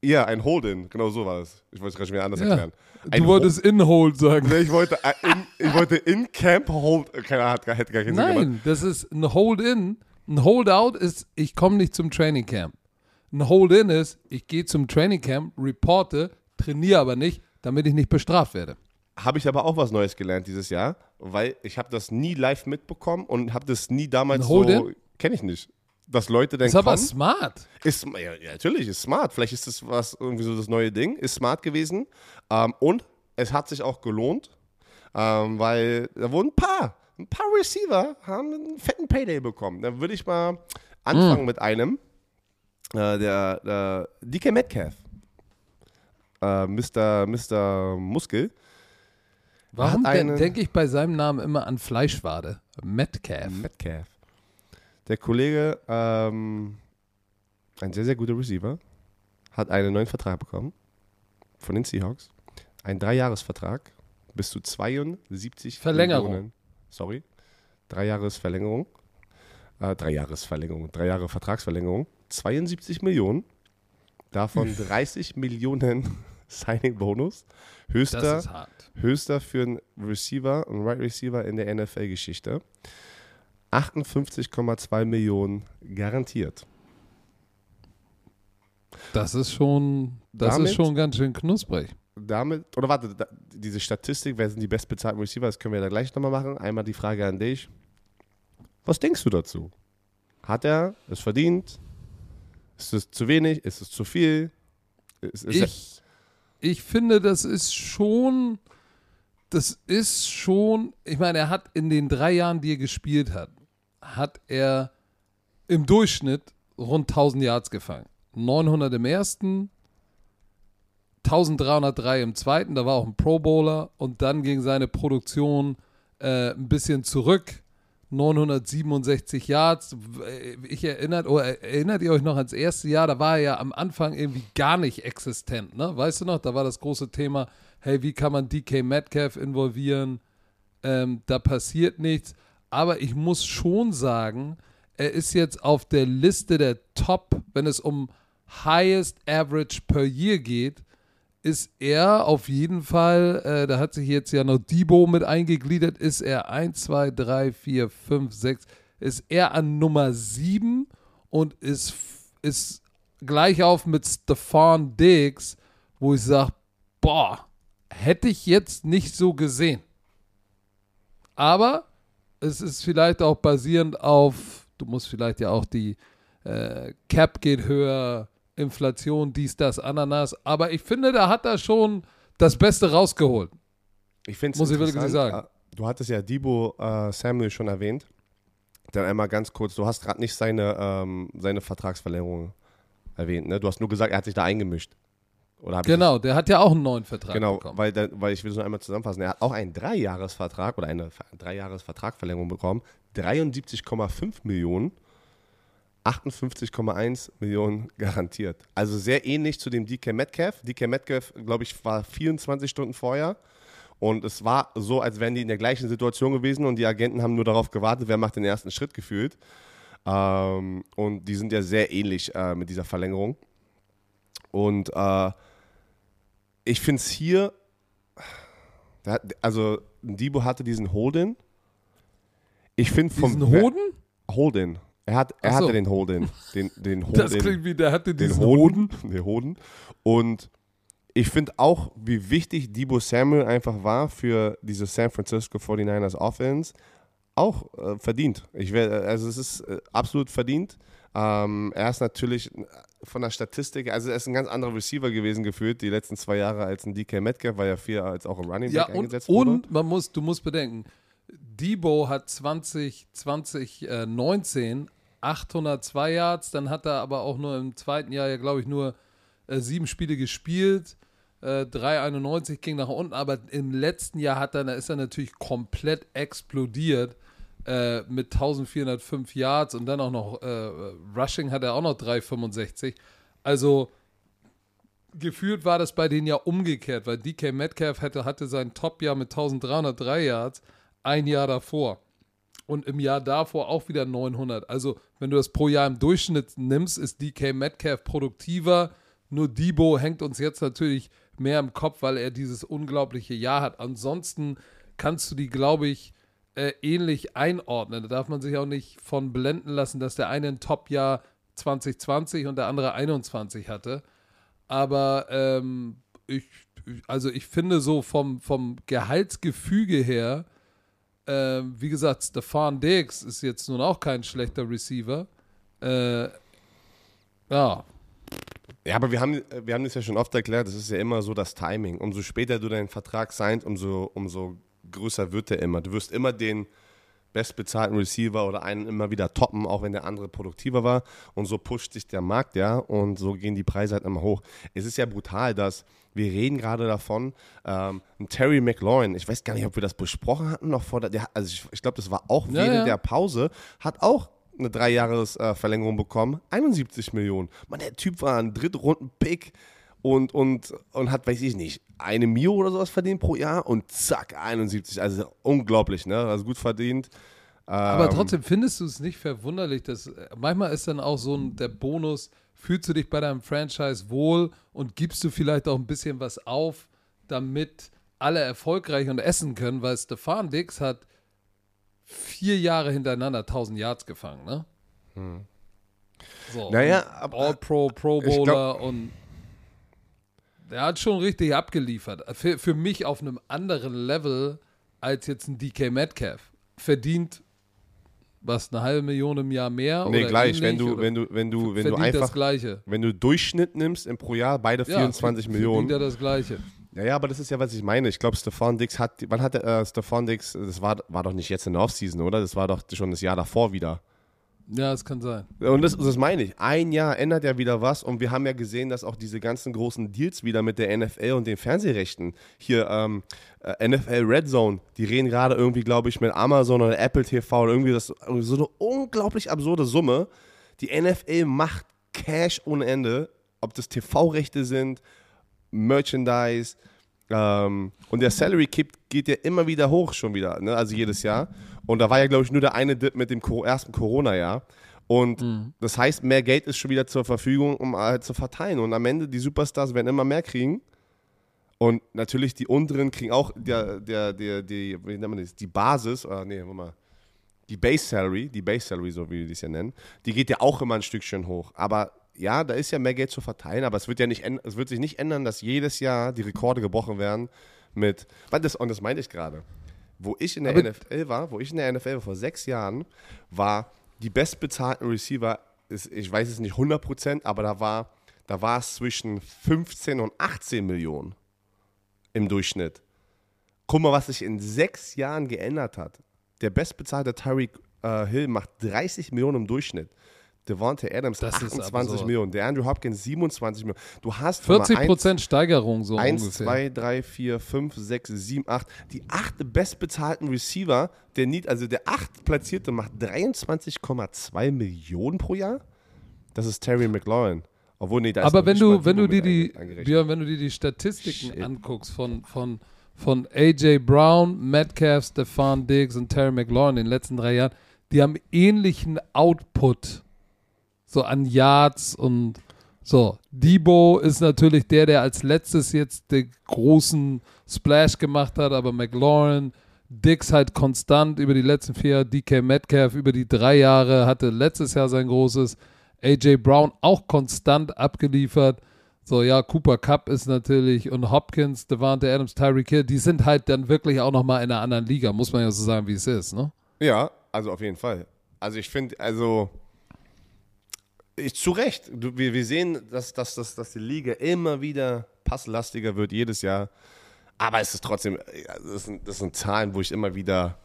S2: Ja, ein Hold-in, genau so war es. Ich wollte es gerade schon wieder anders
S1: Ja.
S2: erklären. Ein
S1: Du wolltest in-hold sagen.
S2: Nee, ich wollte äh, in, ich wollte in Camp Hold, keine Ahnung, hat- hätte gar keinen Sinn gemacht.
S1: Nein, das ist ein Hold-in. Ein Hold-out ist, ich komme nicht zum Training Camp. Ein Hold-in ist, ich gehe zum Training Camp, reporte, trainiere aber nicht, damit ich nicht bestraft werde.
S2: Habe ich aber auch was Neues gelernt dieses Jahr, weil ich habe das nie live mitbekommen und habe das nie damals
S1: Ein
S2: so,
S1: Hold-in?
S2: kenne ich nicht, dass Leute dann
S1: Ist aber
S2: kommen.
S1: smart.
S2: Ist, ja, ja, natürlich, ist smart. Vielleicht ist das was irgendwie so das neue Ding. Ist smart gewesen. Ähm, und es hat sich auch gelohnt, ähm, weil da wurden ein paar, ein paar Receiver haben einen fetten Payday bekommen. Da würde ich mal anfangen
S1: Mm.
S2: mit einem, äh, der, der D K Metcalf, äh, Mister Mister Muskel.
S1: Warum
S2: Hat
S1: de-
S2: eine-
S1: denke ich bei seinem Namen immer an Fleischwade? Metcalf.
S2: Metcalf. Der Kollege, ähm, ein sehr, sehr guter Receiver, hat einen neuen Vertrag bekommen von den Seahawks. Ein Dreijahresvertrag bis zu zweiundsiebzig
S1: Verlängerung.
S2: Millionen. Sorry. Dreijahresverlängerung. Äh, Dreijahresverlängerung. Drei Jahre Vertragsverlängerung. zweiundsiebzig Millionen. Davon dreißig Millionen Signing-Bonus.
S1: Das
S2: Höchster,
S1: ist hart.
S2: höchster für einen Receiver, einen Right Receiver in der N F L-Geschichte. achtundfünfzig Komma zwei Millionen garantiert.
S1: Das ist schon, das
S2: Damit-
S1: ist schon ganz schön knusprig.
S2: Damit, oder warte, da, diese Statistik, wer sind die bestbezahlten Receiver, das können wir da gleich nochmal machen. Einmal die Frage an dich. Was denkst du dazu? Hat er es verdient? Ist es zu wenig? Ist es zu viel? Ist, ist
S1: Ich, ich finde, das ist schon, das ist schon, ich meine, er hat in den drei Jahren, die er gespielt hat, hat er im Durchschnitt rund tausend Yards gefangen. neunhundert im ersten, eintausenddreihundertdrei im zweiten, da war auch ein Pro Bowler und dann ging seine Produktion äh, ein bisschen zurück. neunhundertsiebenundsechzig Yards. Ich erinnert, oder erinnert ihr euch noch ans erste Jahr? Da war er ja am Anfang irgendwie gar nicht existent. Ne? Weißt du noch? Da war das große Thema, hey, wie kann man D K Metcalf involvieren? Ähm, da passiert nichts. Aber ich muss schon sagen, er ist jetzt auf der Liste der Top, wenn es um Highest Average per Year geht, ist er auf jeden Fall, äh, da hat sich jetzt ja noch Debo mit eingegliedert, ist er eins, zwei, drei, vier, fünf, sechs, ist er an Nummer sieben und ist, ist gleich auf mit Stefan Diggs, wo ich sage, boah, hätte ich jetzt nicht so gesehen. Aber es ist vielleicht auch basierend auf, du musst vielleicht ja auch die äh, Cap geht höher, Inflation, dies, das, Ananas. Aber ich finde, da hat er schon das Beste rausgeholt.
S2: Ich find's
S1: Muss ich wirklich
S2: interessant.
S1: sagen.
S2: Du hattest ja Debo äh, Samuel schon erwähnt. Dann einmal ganz kurz, du hast gerade nicht seine, ähm, seine Vertragsverlängerung erwähnt, ne? Du hast nur gesagt, er hat sich da eingemischt. Oder hab ich
S1: Genau, der hat ja auch einen neuen Vertrag
S2: Genau,
S1: bekommen.
S2: weil, da, weil ich will es nur einmal zusammenfassen. Er hat auch einen Dreijahresvertrag oder eine Dreijahresvertragverlängerung bekommen. dreiundsiebzig Komma fünf Millionen, achtundfünfzig Komma eins Millionen garantiert. Also sehr ähnlich zu dem D K Metcalf. D K Metcalf, glaube ich, war vierundzwanzig Stunden vorher. Und es war so, als wären die in der gleichen Situation gewesen und die Agenten haben nur darauf gewartet, wer macht den ersten Schritt gefühlt. Ähm, und die sind ja sehr ähnlich äh, mit dieser Verlängerung. Und äh, ich finde es hier, da, also Debo hatte diesen Hold-in. Ich finde vom
S1: Diesen Hoden?
S2: Hold-in. Er, hat, er
S1: Ach so.
S2: hatte den Hold-in. Den, den
S1: Das
S2: Hold-in.
S1: klingt wie, der hatte
S2: Den
S1: diesen
S2: Hoden.
S1: Hoden.
S2: Den Hoden. Und ich finde auch, wie wichtig Debo Samuel einfach war für diese San Francisco forty-niners Offense. Auch äh, verdient. Ich wär, also es ist äh, absolut verdient. Ähm, er ist natürlich von der Statistik, also er ist ein ganz anderer Receiver gewesen gefühlt die letzten zwei Jahre als ein D K Metcalf, weil er viel als auch im Running
S1: Ja,
S2: Back
S1: und,
S2: eingesetzt wurde.
S1: und man muss, du musst bedenken, Debo hat zwanzig neunzehn achthundertzwei Yards, dann hat er aber auch nur im zweiten Jahr ja, glaube ich, nur äh, sieben Spiele gespielt, äh, drei einundneunzig ging nach unten, aber im letzten Jahr hat er, da ist er natürlich komplett explodiert äh, mit eintausendvierhundertfünf Yards und dann auch noch äh, Rushing hat er auch noch drei fünfundsechzig. Also gefühlt war das bei denen ja umgekehrt, weil D K Metcalf hatte, hatte sein Top-Jahr mit eintausenddreihundertdrei Yards ein Jahr davor. Und im Jahr davor auch wieder neunhundert. Also, wenn du das pro Jahr im Durchschnitt nimmst, ist D K Metcalf produktiver, Nur Debo hängt uns jetzt natürlich mehr im Kopf, weil er dieses unglaubliche Jahr hat. Ansonsten kannst du die, glaube ich, äh, ähnlich einordnen. Da darf man sich auch nicht von blenden lassen, dass der eine ein Top-Jahr zwanzig zwanzig und der andere einundzwanzig hatte. Aber ähm, ich, also ich finde so vom, vom Gehaltsgefüge her, äh, wie gesagt, Stefan Diggs ist jetzt nun auch kein schlechter Receiver. Äh, ja.
S2: Ja, aber wir haben, wir haben das ja schon oft erklärt, das ist ja immer so das Timing. Umso später du deinen Vertrag signst, umso, umso größer wird der immer. Du wirst immer den bestbezahlten Receiver oder einen immer wieder toppen, auch wenn der andere produktiver war. Und so pusht sich der Markt, ja, und so gehen die Preise halt immer hoch. Es ist ja brutal, dass wir reden gerade davon, ähm, Terry McLaurin, ich weiß gar nicht, ob wir das besprochen hatten noch vor der, der also ich, ich glaube, das war auch
S1: Ja,
S2: während
S1: ja.
S2: der Pause, hat auch eine Drei-Jahres-Verlängerung bekommen, einundsiebzig Millionen. Mann, der Typ war ein Drittrunden-Pick und, und, und hat, weiß ich nicht, eine Mio oder sowas verdient pro Jahr und zack, einundsiebzig. Also unglaublich, ne? Also gut verdient.
S1: Aber
S2: Ähm,
S1: trotzdem findest du es nicht verwunderlich, dass äh, manchmal ist dann auch so ein, der Bonus, fühlst du dich bei deinem Franchise wohl und gibst du vielleicht auch ein bisschen was auf, damit alle erfolgreich und essen können, weil Stefan Diggs hat vier Jahre hintereinander tausend Yards gefangen, ne?
S2: Hm.
S1: So,
S2: Naja,
S1: und
S2: aber-
S1: All-Pro, Pro
S2: ich
S1: Bowler
S2: glaub-
S1: und der hat schon richtig abgeliefert. Für, für mich auf einem anderen Level als jetzt ein D K Metcalf. Verdient was, eine halbe Million im Jahr mehr?
S2: nee,
S1: oder
S2: gleich, wenn
S1: ähnlich,
S2: du,
S1: oder
S2: wenn du, wenn du, wenn du
S1: verdient das
S2: einfach,
S1: Gleiche.
S2: wenn du Durchschnitt nimmst im pro Jahr, beide vierundzwanzig
S1: Ja,
S2: Millionen.
S1: verdient er das Gleiche.
S2: Ja, ja, aber das ist ja, was ich meine. Ich glaube, Stefan Diggs hat, wann hat äh, Stefan Diggs, das war, war doch nicht jetzt in der Offseason, oder? Das war doch schon das Jahr davor wieder.
S1: Ja, es kann sein.
S2: Und das, das meine ich. Ein Jahr ändert ja wieder was und wir haben ja gesehen, dass auch diese ganzen großen Deals wieder mit der N F L und den Fernsehrechten, hier ähm, äh, N F L Red Zone, die reden gerade irgendwie, glaube ich, mit Amazon oder Apple T V oder irgendwie das, irgendwie so eine unglaublich absurde Summe. Die N F L macht Cash ohne Ende, ob das T V-Rechte sind, Merchandise, ähm, und der Salary Cap geht ja immer wieder hoch schon wieder, ne? Also jedes Jahr. Und da war ja, glaube ich, nur der eine Dip mit dem Co- ersten Corona-Jahr. Und
S1: Mhm.
S2: das heißt, mehr Geld ist schon wieder zur Verfügung, um halt zu verteilen. Und am Ende, die Superstars werden immer mehr kriegen. Und natürlich die unteren kriegen auch der, der, der, die, wie nennt man das, die Basis, oder nee, warte mal, die Base Salary, die Base Salary, so wie die es ja nennen, die geht ja auch immer ein Stückchen hoch. Aber ja, da ist ja mehr Geld zu verteilen, aber es wird ja nicht, änd- es wird sich nicht ändern, dass jedes Jahr die Rekorde gebrochen werden mit, weil das, und das meine ich gerade, wo ich in der
S1: Aber-
S2: N F L war, wo ich in der N F L war vor sechs Jahren, war die bestbezahlten Receiver, ist, ich weiß es nicht hundert Prozent, aber da war, da war es zwischen fünfzehn und achtzehn Millionen im Durchschnitt. Guck mal, was sich in sechs Jahren geändert hat. Der bestbezahlte Tyreek äh, Hill macht dreißig Millionen im Durchschnitt. Devontae Adams
S1: Das ist
S2: achtundzwanzig
S1: absurd.
S2: Millionen. Der Andrew Hopkins siebenundzwanzig Millionen. Du hast guck mal,
S1: vierzig
S2: eins-
S1: Prozent Steigerung so
S2: eins,
S1: ungefähr.
S2: zwei, drei, vier, fünf, sechs, sieben, acht. Die acht bestbezahlten Receiver, der Need, also der acht platzierte macht dreiundzwanzig Komma zwei Millionen pro Jahr. Das ist Terry McLaurin. Obwohl, nee, da ist
S1: Aber
S2: noch
S1: wenn
S2: nicht mal
S1: du, wenn du
S2: Debo
S1: dir
S2: mit
S1: die,
S2: einge- eingerechnet.
S1: Björn, wenn du dir die Statistiken
S2: Shit.
S1: anguckst von, von, von A J Brown, Metcalf, Stefan Diggs und Terry McLaurin in den letzten drei Jahren, die haben ähnlichen Output, so an Yards und so. Debo ist natürlich der, der als letztes jetzt den großen Splash gemacht hat, aber McLaurin, Diggs halt konstant über die letzten vier Jahre, D K Metcalf über die drei Jahre, hatte letztes Jahr sein großes, A J Brown auch konstant abgeliefert. So, ja, Cooper Kupp ist natürlich und Hopkins, Devontae Adams, Tyreek Hill, die sind halt dann wirklich auch nochmal in einer anderen Liga, muss man ja so sagen, wie es ist, ne?
S2: Ja, also auf jeden Fall. Also ich finde, also ich, zu Recht. Du, wir, wir sehen, dass, dass, dass, dass die Liga immer wieder passlastiger wird, jedes Jahr. Aber es ist trotzdem, das sind, das sind Zahlen, wo ich immer wieder.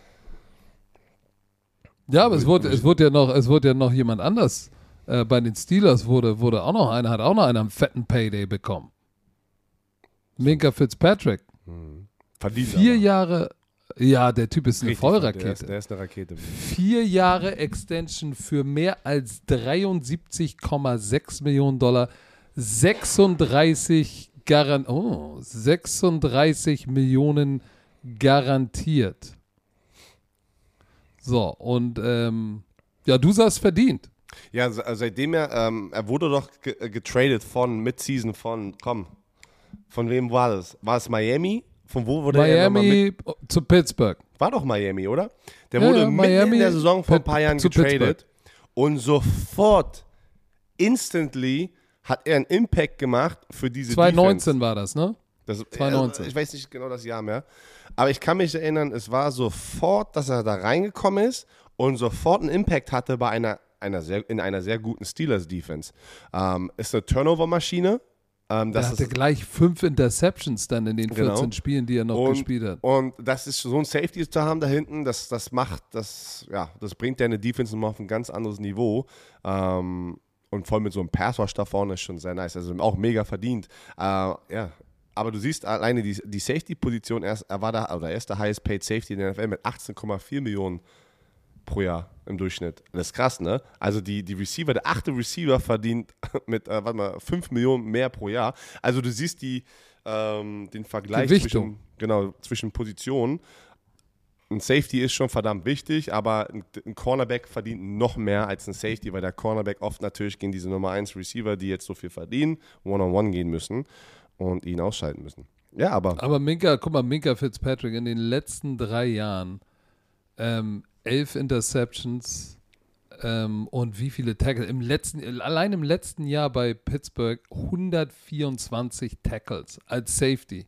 S1: Ja, aber es wurde, es wurde ja noch, es wurde ja noch jemand anders. Äh, bei den Steelers wurde, wurde auch noch einer, hat auch noch einer einen fetten Payday bekommen. Minka Fitzpatrick.
S2: Verdient
S1: Vier
S2: aber.
S1: Jahre, ja, der Typ ist eine
S2: Richtig, Der ist,
S1: Vollrakete.
S2: der ist eine Rakete.
S1: Vier Jahre Extension für mehr als dreiundsiebzig Komma sechs Millionen Dollar. sechsunddreißig Garan oh, sechsunddreißig Millionen garantiert. So, und ähm, ja, du sagst verdient.
S2: Ja, se- seitdem er, ähm, er wurde doch ge äh, getradet von, Mid-Season von, komm, von wem war das? War es Miami? Von wo wurde er nochmal mit?
S1: Miami zu Pittsburgh.
S2: War doch Miami, oder? Der
S1: Ja,
S2: wurde
S1: ja,
S2: mitten in
S1: Miami,
S2: der Saison vor ein
S1: Pit-
S2: paar Jahren
S1: zu
S2: getradet und sofort, instantly, hat er einen Impact gemacht für diese
S1: zwanzig neunzehn
S2: Defense.
S1: war das, ne?
S2: Das,
S1: zwanzig neunzehn.
S2: äh, ich weiß nicht genau das Jahr mehr. Aber ich kann mich erinnern, es war sofort, dass er da reingekommen ist und sofort einen Impact hatte bei einer, einer sehr, in einer sehr guten Steelers-Defense. Ähm, ist eine Turnover-Maschine. Ähm,
S1: Der
S2: das
S1: hatte
S2: ist,
S1: gleich fünf Interceptions dann in den
S2: Genau.
S1: vierzehn Spielen, die er noch
S2: und,
S1: gespielt hat.
S2: und das ist so ein Safety zu haben da hinten, das, das macht, das, ja, das bringt deine Defense nochmal auf ein ganz anderes Niveau. Ähm, und voll mit so einem Pass-Rush da vorne ist schon sehr nice. Also auch mega verdient. Äh, ja. Aber du siehst alleine die, die Safety-Position, er, ist- er war da, oder er ist der highest paid Safety in der N F L mit achtzehn Komma vier Millionen pro Jahr im Durchschnitt. Das ist krass, ne? Also die, die Receiver, der achte Receiver verdient mit, äh, warte mal, fünf Millionen mehr pro Jahr. Also du siehst die, ähm, den Vergleich
S1: Gewichtung.
S2: zwischen, genau, zwischen Positionen. Ein Safety ist schon verdammt wichtig, aber ein, ein Cornerback verdient noch mehr als ein Safety, weil der Cornerback oft natürlich gegen diese Nummer eins Receiver, die jetzt so viel verdienen, One-on-One gehen müssen und ihn ausschalten müssen. Ja, aber
S1: Aber Minka, guck mal, Minka Fitzpatrick in den letzten drei Jahren ähm, elf Interceptions ähm, und wie viele Tackles? Im letzten, allein im letzten Jahr bei Pittsburgh hundertvierundzwanzig Tackles als Safety.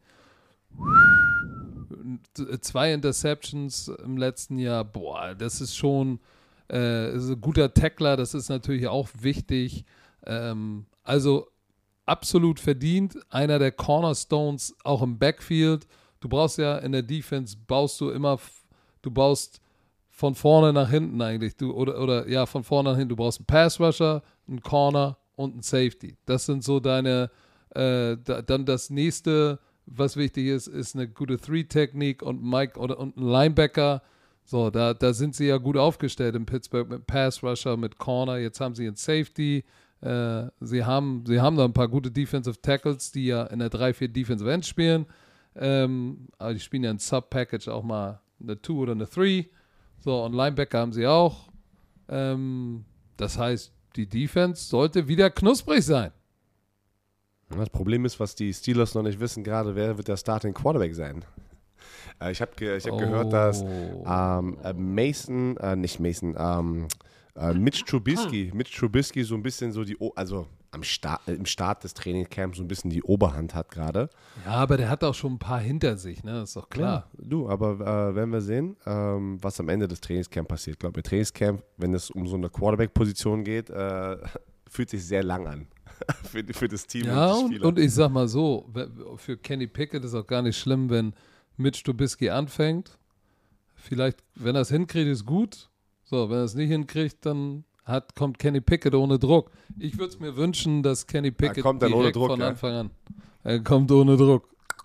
S1: Zwei Interceptions im letzten Jahr, boah, das ist schon äh, ist ein guter Tackler, das ist natürlich auch wichtig. Ähm, also absolut verdient, einer der Cornerstones auch im Backfield. Du brauchst ja in der Defense, baust du immer, f- du baust von vorne nach hinten eigentlich, du, oder, oder ja, von vorne nach hinten. Du brauchst einen Pass-Rusher, einen Corner und einen Safety. Das sind so deine, äh, da, dann das nächste, was wichtig ist, ist eine gute Three-Technik und Mike oder und ein Linebacker. So, da, da sind sie ja gut aufgestellt in Pittsburgh mit Pass-Rusher, mit Corner. Jetzt haben sie einen Safety. Äh, sie haben, sie haben da ein paar gute Defensive Tackles, die ja in der drei vier Defensive End spielen. Ähm, aber die spielen ja ein Sub-Package auch mal eine zwei oder eine drei. So, und Linebacker haben sie auch. Ähm, das heißt, die Defense sollte wieder knusprig sein.
S2: das Problem ist, was die Steelers noch nicht wissen, gerade wer wird der Starting Quarterback sein. Äh, ich habe ge ich hab gehört, dass ähm, äh, Mason, äh, nicht Mason, ähm, äh, Mitch Trubisky, Mitch Trubisky so ein bisschen so die, o also am Start, äh, im Start des Trainingcamps so ein bisschen die Oberhand hat gerade.
S1: Ja, aber der hat auch schon ein paar hinter sich, ne? Das ist doch klar.
S2: Ja, du, aber äh, werden wir sehen, ähm, was am Ende des Trainingscamps passiert. Ich glaube, im Trainingscamp, wenn es um so eine Quarterback-Position geht, äh, fühlt sich sehr lang an für, für das Team
S1: Ja,
S2: und die
S1: und,
S2: Spieler.
S1: und ich sag mal so, we- für Kenny Pickett ist auch gar nicht schlimm, wenn Mitch Trubisky anfängt. Vielleicht, wenn er es hinkriegt, ist gut. So, wenn er es nicht hinkriegt, dann hat, kommt Kenny Pickett ohne Druck. Ich würde es mir wünschen, dass Kenny Pickett
S2: kommt dann ohne
S1: direkt
S2: Druck,
S1: von
S2: ja?
S1: Anfang an. Er kommt ohne Druck.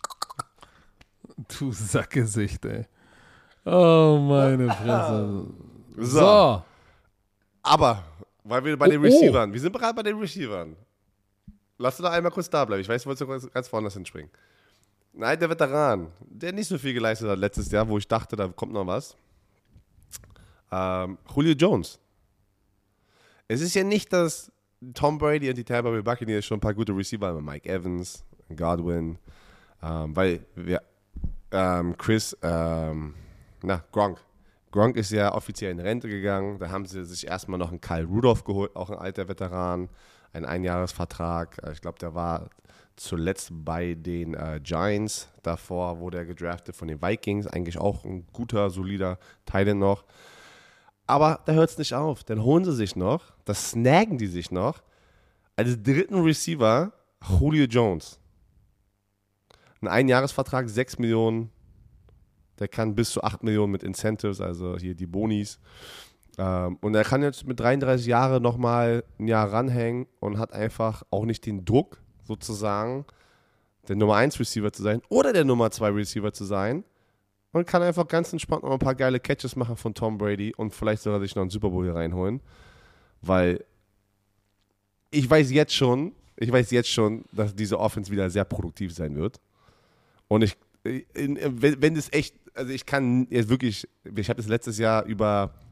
S1: Du Sackgesicht, ey. Oh, meine Fresse.
S2: So.
S1: So.
S2: Aber, weil wir bei
S1: Oh,
S2: den
S1: oh.
S2: Receivern, wir sind gerade bei den Receivern. Lass du da einmal kurz da bleiben. Ich weiß, du wolltest ganz- ganz vorne hinspringen. Nein, der Veteran, der nicht so viel geleistet hat letztes Jahr, wo ich dachte, da kommt noch was. Ähm, Julio Jones. Es ist ja nicht, dass Tom Brady und die Tampa Bay Buccaneers schon ein paar gute Receiver haben. Mike Evans, Godwin, ähm, weil wir, ähm, Chris, ähm, na, Gronk. Gronk ist ja offiziell in Rente gegangen. Da haben sie sich erstmal noch einen Kyle Rudolph geholt, auch ein alter Veteran, ein Einjahresvertrag. Ich glaube, der war zuletzt bei den äh, Giants. Davor wurde er gedraftet von den Vikings. Eigentlich auch ein guter, solider Teil noch. Aber da hört es nicht auf. Dann holen sie sich noch, das snaggen die sich noch, als dritten Receiver Julio Jones. Ein Einjahresvertrag, sechs Millionen. Der kann bis zu acht Millionen mit Incentives, also hier die Bonis. Ähm, und er kann jetzt mit dreiunddreißig Jahren nochmal ein Jahr ranhängen und hat einfach auch nicht den Druck, sozusagen, der Nummer eins Receiver zu sein oder der Nummer zwei Receiver zu sein. Und kann einfach ganz entspannt noch ein paar geile Catches machen von Tom Brady und vielleicht sogar sich noch einen Super Bowl hier reinholen. Weil ich weiß jetzt schon, ich weiß jetzt schon, dass diese Offense wieder sehr produktiv sein wird. Und ich, in, wenn, wenn das echt, also ich kann jetzt wirklich, ich habe das letztes Jahr über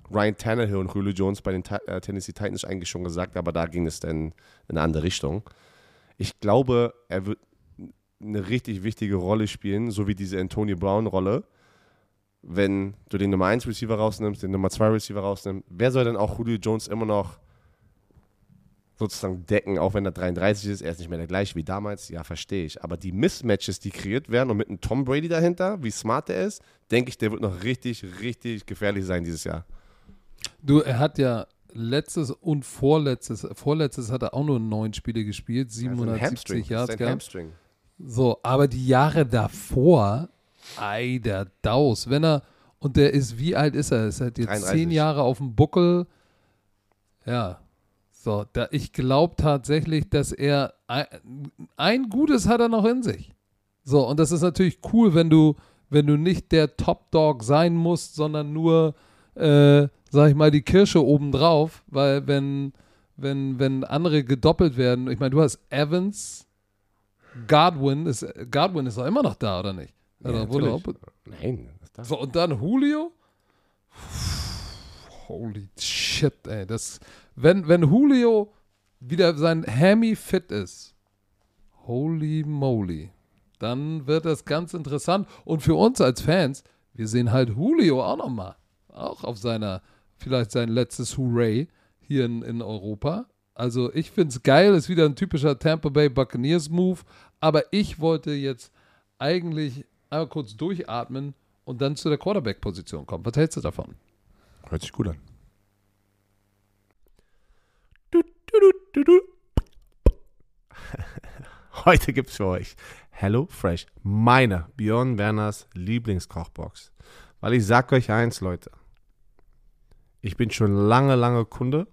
S2: Ryan Tannehill und Julio Jones bei den äh, Tennessee Titans eigentlich schon gesagt, aber da ging es dann in eine andere Richtung. Ich glaube, er wird eine richtig wichtige Rolle spielen, so wie diese Antonio Brown-Rolle. Wenn du den Nummer eins Receiver rausnimmst, den Nummer zwei Receiver rausnimmst, wer soll denn auch Julio Jones immer noch sozusagen decken, auch wenn er dreiunddreißig ist, er ist nicht mehr der gleiche wie damals, ja, verstehe ich. Aber die Mismatches, die kreiert werden und mit einem Tom Brady dahinter, wie smart er ist, denke ich, der wird noch richtig, richtig gefährlich sein dieses Jahr.
S1: Du, er hat ja letztes und vorletztes, vorletztes hat er auch nur neun Spiele gespielt, siebenhundertsiebzig Yards gehabt. So, aber die Jahre davor, ei, der Daus, wenn er, und der ist, wie alt ist er? Ist er jetzt
S2: dreiunddreißig.
S1: Zehn Jahre auf dem Buckel? Ja, so, da, ich glaube tatsächlich, dass er, ein, ein Gutes hat er noch in sich. So, und das ist natürlich cool, wenn du, wenn du nicht der Top-Dog sein musst, sondern nur, äh, sag ich mal, die Kirsche obendrauf, weil wenn, wenn, wenn andere gedoppelt werden, ich meine, du hast Evans, Godwin, ist, Godwin ist doch immer noch da, oder nicht?
S2: Ja,
S1: oder wurde auch,
S2: Nein, das ist da.
S1: so, und dann Julio? Holy shit, ey, das, wenn, wenn Julio wieder sein Hammy fit ist, holy moly, dann wird das ganz interessant. Und für uns als Fans, wir sehen halt Julio auch nochmal, auch auf seiner, vielleicht sein letztes Hooray hier in, in Europa. Also ich finde es geil, ist wieder ein typischer Tampa Bay Buccaneers Move, aber ich wollte jetzt eigentlich einmal kurz durchatmen und dann zu der Quarterback-Position kommen. Was hältst du davon?
S2: Hört sich gut an. Heute gibt es für euch Hello Fresh, meine Björn Werners Lieblingskochbox. Weil ich sag euch eins, Leute. Ich bin schon lange, lange Kunde.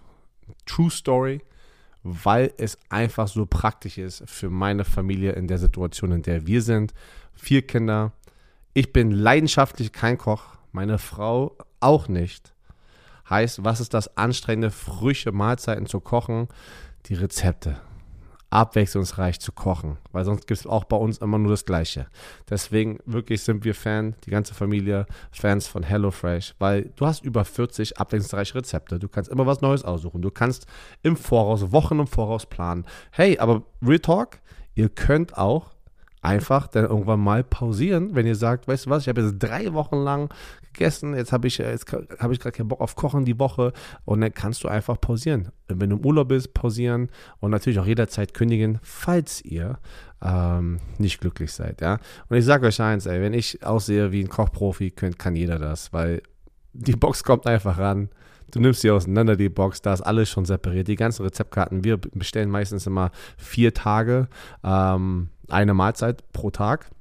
S2: True Story. Weil es einfach so praktisch ist für meine Familie in der Situation, in der wir sind. Vier Kinder. Ich bin leidenschaftlich kein Koch. Meine Frau auch nicht. Heißt, was ist das anstrengende, frische Mahlzeiten zu kochen? Die Rezepte. Abwechslungsreich zu kochen, weil sonst gibt es auch bei uns immer nur das Gleiche. Deswegen wirklich sind wir Fan, die ganze Familie, Fans von HelloFresh, weil du hast über vierzig abwechslungsreiche Rezepte. Du kannst immer was Neues aussuchen. Du kannst im Voraus, Wochen im Voraus planen. Hey, aber Real Talk, ihr könnt auch einfach dann irgendwann mal pausieren, wenn ihr sagt, weißt du was, ich habe jetzt drei Wochen lang gegessen, jetzt habe ich, jetzt habe ich gerade keinen Bock auf Kochen die Woche und dann kannst du einfach pausieren. Wenn du im Urlaub bist, pausieren und natürlich auch jederzeit kündigen, falls ihr ähm, nicht glücklich seid, ja. Und ich sage euch eins, ey, wenn ich aussehe wie ein Kochprofi, könnt, kann jeder das, weil die Box kommt einfach ran. Du nimmst sie auseinander, die Box, da ist alles schon separiert. Die ganzen Rezeptkarten, wir bestellen meistens immer vier Tage, ähm, eine Mahlzeit pro Tag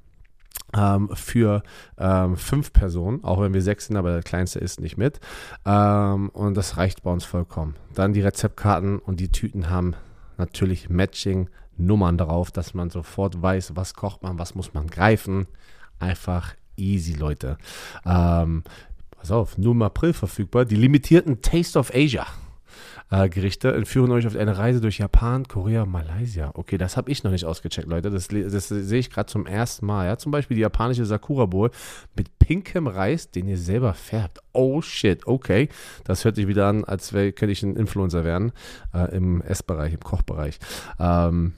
S2: ähm, für ähm, fünf Personen, auch wenn wir sechs sind, aber der Kleinste isst nicht mit. Ähm, und das reicht bei uns vollkommen. Dann die Rezeptkarten und die Tüten haben natürlich Matching-Nummern drauf, dass man sofort weiß, was kocht man, was muss man greifen. Einfach easy, Leute. Ähm, pass auf, nur im April verfügbar. Die limitierten Taste of Asia äh, Gerichte entführen euch auf eine Reise durch Japan, Korea, Malaysia. Okay, das habe ich noch nicht ausgecheckt, Leute. Das, das sehe ich gerade zum ersten Mal. Ja? Zum Beispiel die japanische Sakura Bowl mit pinkem Reis, den ihr selber färbt. Oh shit, okay. Das hört sich wieder an, als wär, könnte ich ein Influencer werden äh, im Essbereich, im Kochbereich. Ähm,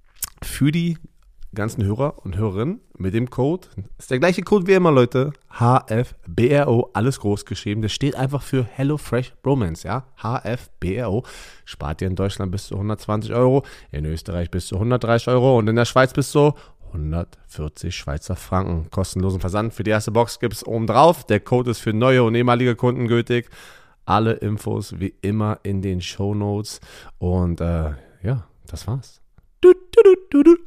S2: für die ganzen Hörer und Hörerinnen mit dem Code, ist der gleiche Code wie immer, Leute, H F B R O, alles groß geschrieben, das steht einfach für HelloFresh Bromance, ja, H F B R O, spart ihr in Deutschland bis zu hundertzwanzig Euro, in Österreich bis zu hundertdreißig Euro und in der Schweiz bis zu hundertvierzig Schweizer Franken, kostenlosen Versand für die erste Box gibt es oben drauf, der Code ist für neue und ehemalige Kunden gültig, alle Infos wie immer in den Shownotes und äh, ja, das war's. Du, du, du, du, du.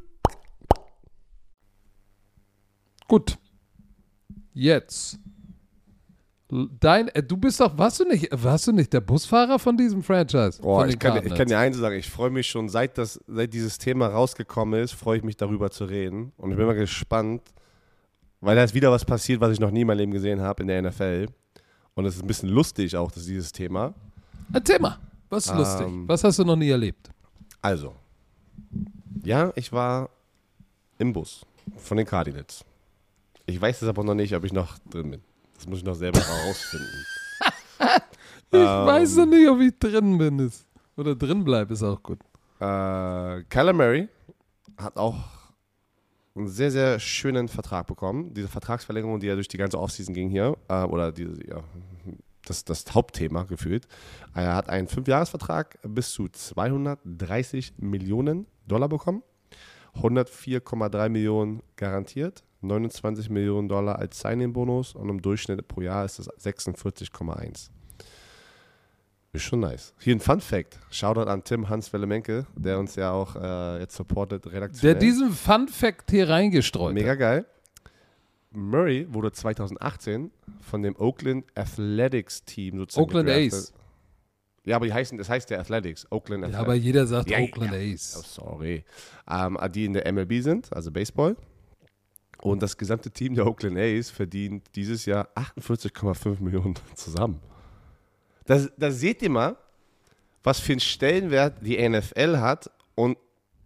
S1: Gut. Jetzt. Dein, äh, du bist doch, warst du nicht, warst du nicht der Busfahrer von diesem Franchise?
S2: Oh,
S1: von
S2: ich, kann, ich kann dir eins sagen, ich freue mich schon, seit, das, seit dieses Thema rausgekommen ist, freue ich mich darüber zu reden. Und ich bin mal gespannt, weil da ist wieder was passiert, was ich noch nie in meinem Leben gesehen habe in der N F L. Und es ist ein bisschen lustig auch, dass dieses Thema.
S1: Erzähl mal, was ist ähm, lustig? Was hast du noch nie erlebt?
S2: Also, ja, ich war im Bus von den Cardinals. Ich weiß es aber noch nicht, ob ich noch drin bin. Das muss ich noch selber herausfinden.
S1: Ich ähm, weiß noch nicht, ob ich drin bin. Ist. Oder drin bleibe, ist auch gut.
S2: Äh, Kyler Murray hat auch einen sehr, sehr schönen Vertrag bekommen. Diese Vertragsverlängerung, die ja durch die ganze Offseason ging hier, äh, oder die, ja, das, das Hauptthema gefühlt. Er hat einen Fünfjahresvertrag bis zu zweihundertdreißig Millionen Dollar bekommen. hundertvier Komma drei Millionen garantiert, neunundzwanzig Millionen Dollar als Signing-Bonus und im Durchschnitt pro Jahr ist es sechsundvierzig Komma eins. Ist schon nice. Hier ein Fun-Fact. Shoutout an Tim Hans-Welle-Menke, der uns ja auch äh, jetzt supportet redaktionell.
S1: Der diesen Fun-Fact hier reingestreut
S2: Mega
S1: hat.
S2: geil. Murray wurde zweitausendachtzehn von dem Oakland Athletics Team sozusagen
S1: Oakland
S2: gedraftet.
S1: A's.
S2: Ja, aber die heißen, das heißt ja Athletics. Oakland
S1: Ja,
S2: Athletics.
S1: aber jeder sagt
S2: ja,
S1: Oakland
S2: ja.
S1: A's.
S2: Oh, sorry. Ähm, die in der M L B sind, also Baseball. Und das gesamte Team der Oakland A's verdient dieses Jahr achtundvierzig Komma fünf Millionen zusammen. Das, das seht ihr mal, was für einen Stellenwert die N F L hat und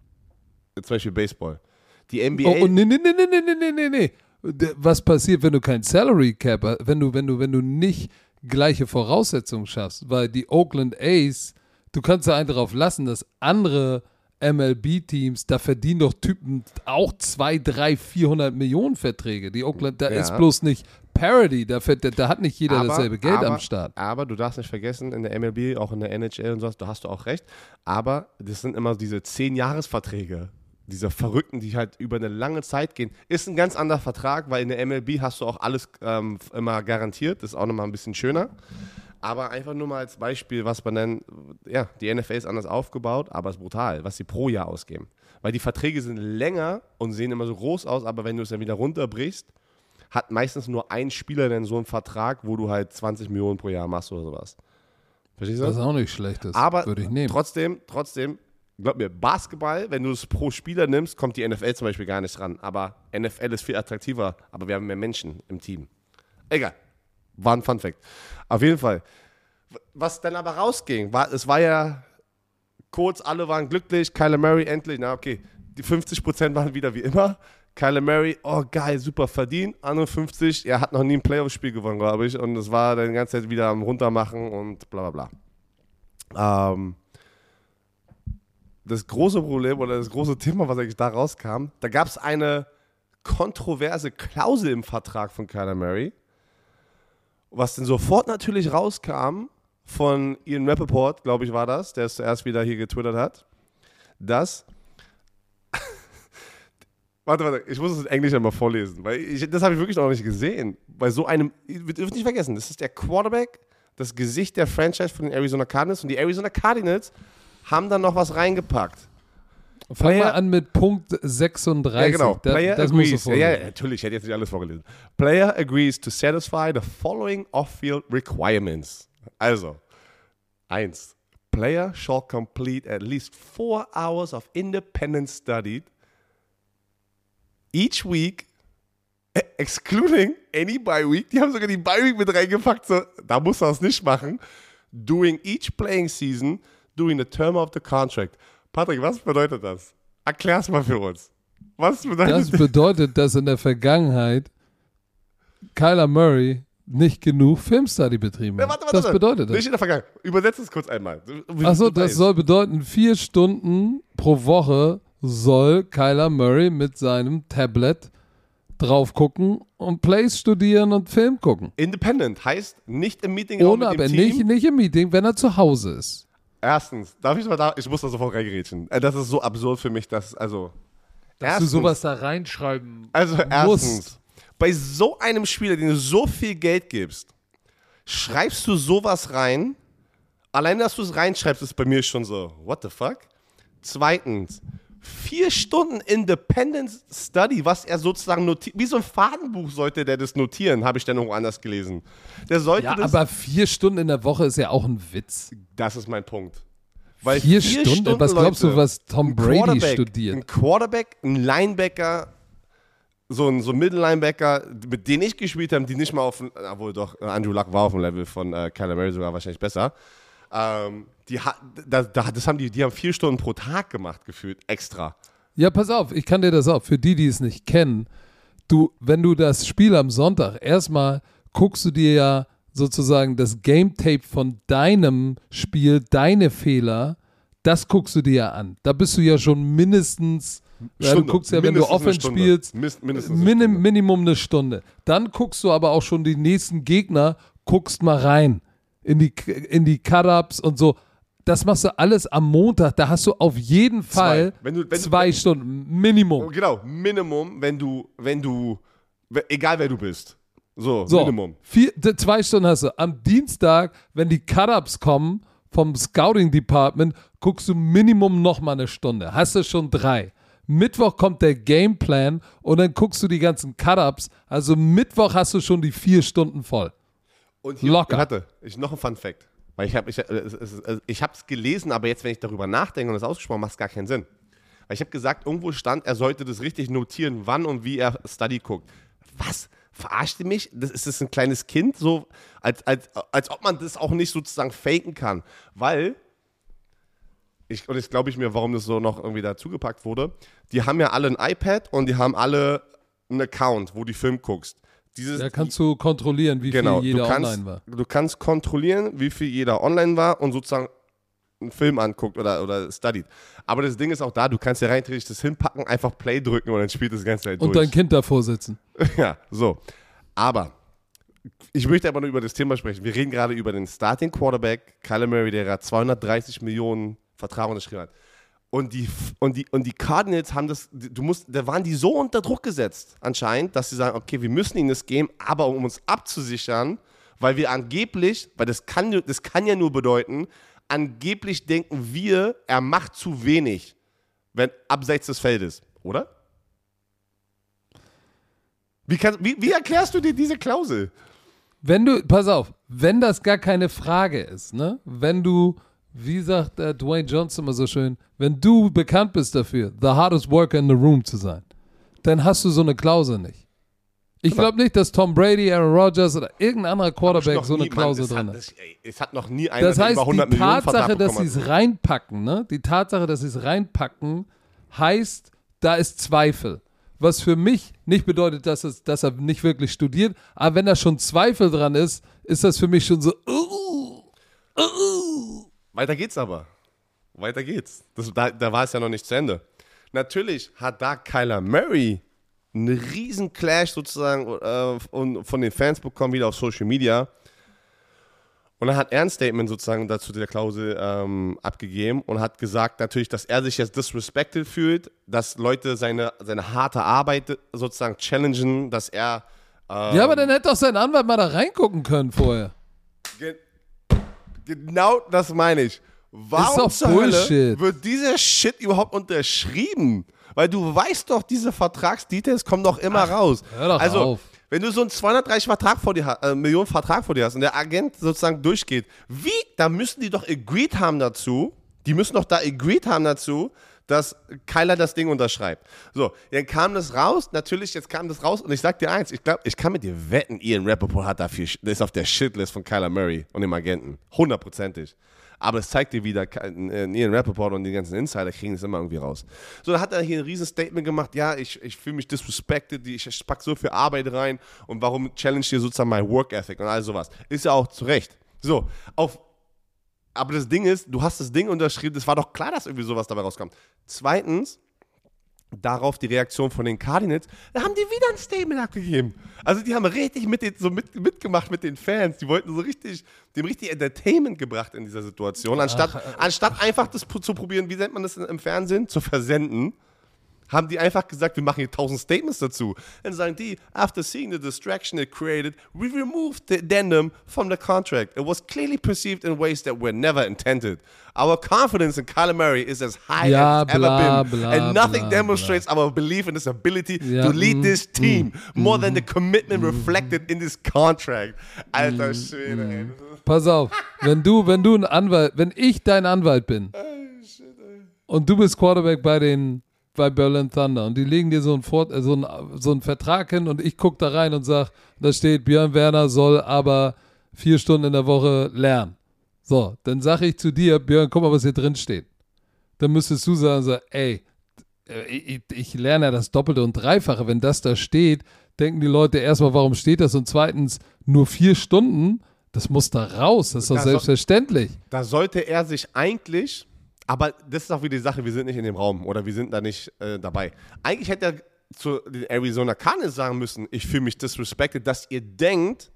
S2: zum Beispiel Baseball. Die N B A...
S1: Oh, oh nee, nee, nee, nee, nee, nee, nee, nee. Was passiert, wenn du kein Salary Cap hast, wenn du, wenn du, wenn du nicht gleiche Voraussetzungen schaffst? Weil die Oakland A's, du kannst ja einen darauf lassen, dass andere M L B-Teams, da verdienen doch Typen auch zwei, drei, vierhundert Millionen Verträge. Die Oakland, da ja. ist bloß nicht Parity, da, da, da hat nicht jeder
S2: aber,
S1: dasselbe Geld
S2: aber,
S1: am Start.
S2: Aber du darfst nicht vergessen, in der M L B, auch in der N H L und sowas, da hast du auch recht, aber das sind immer diese zehn-Jahres-Verträge, diese Verrückten, die halt über eine lange Zeit gehen. Ist ein ganz anderer Vertrag, weil in der M L B hast du auch alles ähm, immer garantiert, das ist auch nochmal ein bisschen schöner. Aber einfach nur mal als Beispiel, was man nennt, ja, die N F L ist anders aufgebaut, aber es ist brutal, was sie pro Jahr ausgeben. Weil die Verträge sind länger und sehen immer so groß aus, aber wenn du es dann wieder runterbrichst, hat meistens nur ein Spieler dann so einen Vertrag, wo du halt zwanzig Millionen pro Jahr machst oder sowas. Verstehst du?
S1: Was auch nicht schlecht ist,
S2: aber
S1: würde ich nehmen.
S2: trotzdem, trotzdem, glaub mir, Basketball, wenn du es pro Spieler nimmst, kommt die N F L zum Beispiel gar nicht ran. Aber N F L ist viel attraktiver, aber wir haben mehr Menschen im Team. Egal. War ein Funfact. Auf jeden Fall. Was dann aber rausging, war, es war ja kurz, alle waren glücklich, Kyler Murray endlich, na okay, die fünfzig Prozent waren wieder wie immer. Kyler Murray, oh geil, super verdient, andere fünfzig, er hat noch nie ein Playoff-Spiel gewonnen, glaube ich, und es war dann die ganze Zeit wieder am Runtermachen und bla bla bla. Ähm, das große Problem oder das große Thema, was eigentlich da rauskam, da gab es eine kontroverse Klausel im Vertrag von Kyler Murray, was dann sofort natürlich rauskam von Ian Rappaport, glaube ich war das, der es zuerst wieder hier getwittert hat, dass warte, warte, ich muss es in Englisch einmal vorlesen, weil ich, das habe ich wirklich noch nicht gesehen. Bei so einem, ihr dürft nicht vergessen, das ist der Quarterback, das Gesicht der Franchise von den Arizona Cardinals und die Arizona Cardinals haben dann noch was reingepackt.
S1: Fang Player, mal an mit Punkt sechsunddreißig.
S2: Ja, genau.
S1: Da,
S2: Player
S1: das
S2: agrees.
S1: musst du
S2: ja, ja, natürlich, ich hätte jetzt nicht alles vorgelesen. Player agrees to satisfy the following off-field requirements. Also, eins. Player shall complete at least four hours of independent study each week, excluding any bye week. Die haben sogar die bye week mit reingepackt. So, da muss er es nicht machen. During each playing season, during the term of the contract. Patrick, was bedeutet das? Erklär's mal für uns. Was bedeutet
S1: das? Das bedeutet, dass in der Vergangenheit Kyler Murray nicht genug Filmstudy betrieben hat. Ja, warte, warte, das
S2: warte.
S1: bedeutet das.
S2: Nicht in der Vergangenheit. Übersetz es kurz einmal.
S1: Achso, das soll bedeuten, vier Stunden pro Woche soll Kyler Murray mit seinem Tablet drauf gucken und Plays studieren und Film gucken.
S2: Independent heißt nicht im Meeting
S1: Ohne,
S2: mit dem
S1: aber
S2: Team.
S1: nicht, nicht im Meeting, wenn er zu Hause ist.
S2: Erstens, darf ich mal da, ich muss da sofort reingerätschen. Das ist so absurd für mich, dass, also.
S1: Dass erstens, du sowas da reinschreiben
S2: Also,
S1: musst.
S2: erstens, bei so einem Spieler, den du so viel Geld gibst, schreibst du sowas rein. Allein, dass du es reinschreibst, ist bei mir schon so, what the fuck? Zweitens, vier Stunden Independent Study, was er sozusagen notiert. Wie so ein Fadenbuch sollte der das notieren, habe ich dann noch anders gelesen. Der sollte
S1: ja,
S2: das,
S1: aber vier Stunden in der Woche ist ja auch ein Witz.
S2: Das ist mein Punkt. Weil
S1: vier, vier Stunden? Stunden? Was glaubst Leute, du, was Tom Brady studiert?
S2: Ein Quarterback, ein Linebacker, so ein, so ein Middle-Linebacker, mit denen ich gespielt habe, die nicht mal auf, obwohl doch, Andrew Luck war auf dem Level von äh, Kyler Murray sogar wahrscheinlich besser. Ähm, die, da, da, das haben die, die haben vier Stunden pro Tag gemacht, gefühlt, extra.
S1: Ja, pass auf, ich kann dir das auch, für die, die es nicht kennen, du, wenn du das Spiel am Sonntag, erstmal guckst du dir ja sozusagen das Game Tape von deinem Spiel, deine Fehler, das guckst du dir ja an. Da bist du ja schon mindestens, ja, du guckst ja, wenn du Offense spielst,
S2: Mindestens eine
S1: Minim,
S2: Stunde.
S1: Minimum eine Stunde. Dann guckst du aber auch schon die nächsten Gegner, guckst mal rein in die, in die Cut-Ups und so. Das machst du alles am Montag. Da hast du auf jeden Fall
S2: Zwei, wenn du, wenn
S1: zwei
S2: du, wenn,
S1: Stunden Minimum.
S2: Genau, Minimum, wenn du, wenn du, egal wer du bist. So,
S1: So,
S2: Minimum.
S1: Vier, zwei Stunden hast du. Am Dienstag, wenn die Cut-Ups kommen vom Scouting Department, guckst du Minimum nochmal eine Stunde. Hast du schon drei. Mittwoch kommt der Gameplan und dann guckst du die ganzen Cut-Ups. Also Mittwoch hast du schon die vier Stunden voll.
S2: Und hier,
S1: Locker.
S2: Warte, ich, noch ein Fun Fact. Weil ich habe ich, es, es, ich es gelesen, aber jetzt, wenn ich darüber nachdenke und das ausgesprochen, macht es gar keinen Sinn. Weil ich habe gesagt, irgendwo stand, er sollte das richtig notieren, wann und wie er Study guckt. Was? Verarscht ihr mich? Das, ist das ein kleines Kind? So, als, als, als ob man das auch nicht sozusagen faken kann. Weil, ich, und jetzt glaube ich mir, warum das so noch irgendwie dazugepackt wurde, die haben ja alle ein iPad und die haben alle einen Account, wo du Film guckst. Dieses,
S1: Da kannst du kontrollieren, wie
S2: genau,
S1: viel jeder
S2: du kannst,
S1: online war.
S2: Du kannst kontrollieren, wie viel jeder online war und sozusagen einen Film anguckt oder, oder studied. Aber das Ding ist auch da, du kannst ja rein theoretisch das hinpacken, einfach Play drücken und dann spielt das ganze Zeit durch.
S1: Und dein Kind davor sitzen.
S2: Ja, so. Aber ich möchte aber nur über das Thema sprechen. Wir reden gerade über den Starting Quarterback, Kyler Murray, der gerade zweihundertdreißig Millionen Vertrag unterschrieben hat. Und die, und, die, und die Cardinals haben das, du musst, da waren die so unter Druck gesetzt anscheinend, dass sie sagen, okay, wir müssen ihnen das geben, aber um uns abzusichern, weil wir angeblich, weil das kann, das kann ja nur bedeuten, angeblich denken wir, er macht zu wenig, wenn abseits des Feldes, oder? Wie, kann, wie, wie erklärst du dir diese Klausel?
S1: Wenn du, pass auf, wenn das gar keine Frage ist, ne? Wenn du, wie sagt äh, Dwayne Johnson immer so schön, wenn du bekannt bist dafür, the hardest worker in the room zu sein, dann hast du so eine Klausel nicht. Ich glaube nicht, dass Tom Brady, Aaron Rodgers oder irgendein anderer Quarterback so eine
S2: nie,
S1: Klausel
S2: Mann,
S1: drin hat.
S2: Das, ey, es hat noch nie einer,
S1: Das
S2: der
S1: heißt,
S2: über hundert
S1: die
S2: Millionen
S1: Tatsache,
S2: Vertrag
S1: dass sie
S2: bekommen
S1: es
S2: hat.
S1: reinpacken, ne? Die Tatsache, dass sie es reinpacken, heißt, da ist Zweifel. Was für mich nicht bedeutet, dass, es, dass er nicht wirklich studiert, aber wenn da schon Zweifel dran ist, ist das für mich schon so, uh, uh, uh.
S2: Weiter geht's aber. Weiter geht's. Das, da, da war es ja noch nicht zu Ende. Natürlich hat da Kyler Murray einen riesen Clash sozusagen äh, und von den Fans bekommen, wieder auf Social Media. Und dann hat er ein Statement sozusagen dazu der Klausel ähm, abgegeben und hat gesagt natürlich, dass er sich jetzt disrespected fühlt, dass Leute seine, seine harte Arbeit sozusagen challengen, dass er... Ähm,
S1: Ja, aber dann hätte doch sein Anwalt mal da reingucken können vorher.
S2: Ge- genau das meine ich. Warum
S1: Ist doch
S2: zur Hölle
S1: Bullshit.
S2: wird dieser Shit überhaupt unterschrieben? Weil du weißt doch, diese Vertragsdetails kommen doch immer
S1: Ach,
S2: raus.
S1: hör doch
S2: also,
S1: auf.
S2: wenn du so einen zweihundertdreißig Vertrag vor dir hast, äh, Millionen Vertrag vor dir hast und der Agent sozusagen durchgeht, wie, da müssen die doch agreed haben dazu, die müssen doch da agreed haben dazu, dass Kyler das Ding unterschreibt. So, dann kam das raus, natürlich, jetzt kam das raus und ich sag dir eins, ich glaube, ich kann mit dir wetten, Ian Rappaport hat dafür, ist auf der Shitlist von Kyler Murray und dem Agenten. Hundertprozentig. Aber es zeigt dir wieder, Ian Rappaport und die ganzen Insider kriegen es immer irgendwie raus. So, da hat er hier ein riesen Statement gemacht, ja, ich, ich fühle mich disrespected, ich packe so viel Arbeit rein und warum challenge ihr sozusagen mein Work Ethic und all sowas. Ist ja auch zu Recht. So, auf, aber das Ding ist, du hast das Ding unterschrieben, es war doch klar, dass irgendwie sowas dabei rauskommt. Zweitens, darauf die Reaktion von den Cardinals, da haben die wieder ein Statement abgegeben. Also die haben richtig mit den, so mit, mitgemacht mit den Fans. Die wollten so richtig, dem richtig Entertainment gebracht in dieser Situation. Anstatt, Ach, anstatt einfach das zu probieren, wie nennt man das im Fernsehen, zu versenden, haben die einfach gesagt, wir machen hier tausend Statements dazu. Dann sagen die, after seeing the distraction it created, we removed the addendum from the contract. It was clearly perceived in ways that were never intended. Our confidence in Kyler Murray is as high
S1: ja,
S2: as it's
S1: bla,
S2: ever been.
S1: bla,
S2: and nothing
S1: bla,
S2: demonstrates
S1: bla.
S2: our belief in his ability
S1: ja,
S2: to lead
S1: mm,
S2: this team
S1: mm,
S2: more
S1: mm,
S2: than the commitment
S1: mm,
S2: reflected in this contract. Alter
S1: mm,
S2: Schwede, ey.
S1: mm. Pass auf, wenn du, wenn du ein Anwalt, wenn ich dein Anwalt bin und du bist Quarterback bei den bei Berlin Thunder und die legen dir so einen, Fort, so einen, so einen Vertrag hin und ich gucke da rein und sage, da steht, Björn Werner soll aber vier Stunden in der Woche lernen. So, dann sage ich zu dir, Björn, guck mal, was hier drin steht. Dann müsstest du sagen, so, ey, ich, ich lerne ja das Doppelte und Dreifache. Wenn das da steht, denken die Leute erstmal, warum steht das? Und zweitens, nur vier Stunden? Das muss da raus, das ist doch
S2: Da
S1: selbstverständlich.
S2: So, da sollte er sich eigentlich, aber das ist auch wieder die Sache, wir sind nicht in dem Raum oder wir sind da nicht äh, dabei. Eigentlich hätte er zu den Arizona Cardinals sagen müssen, ich fühle mich disrespected, dass ihr denkt,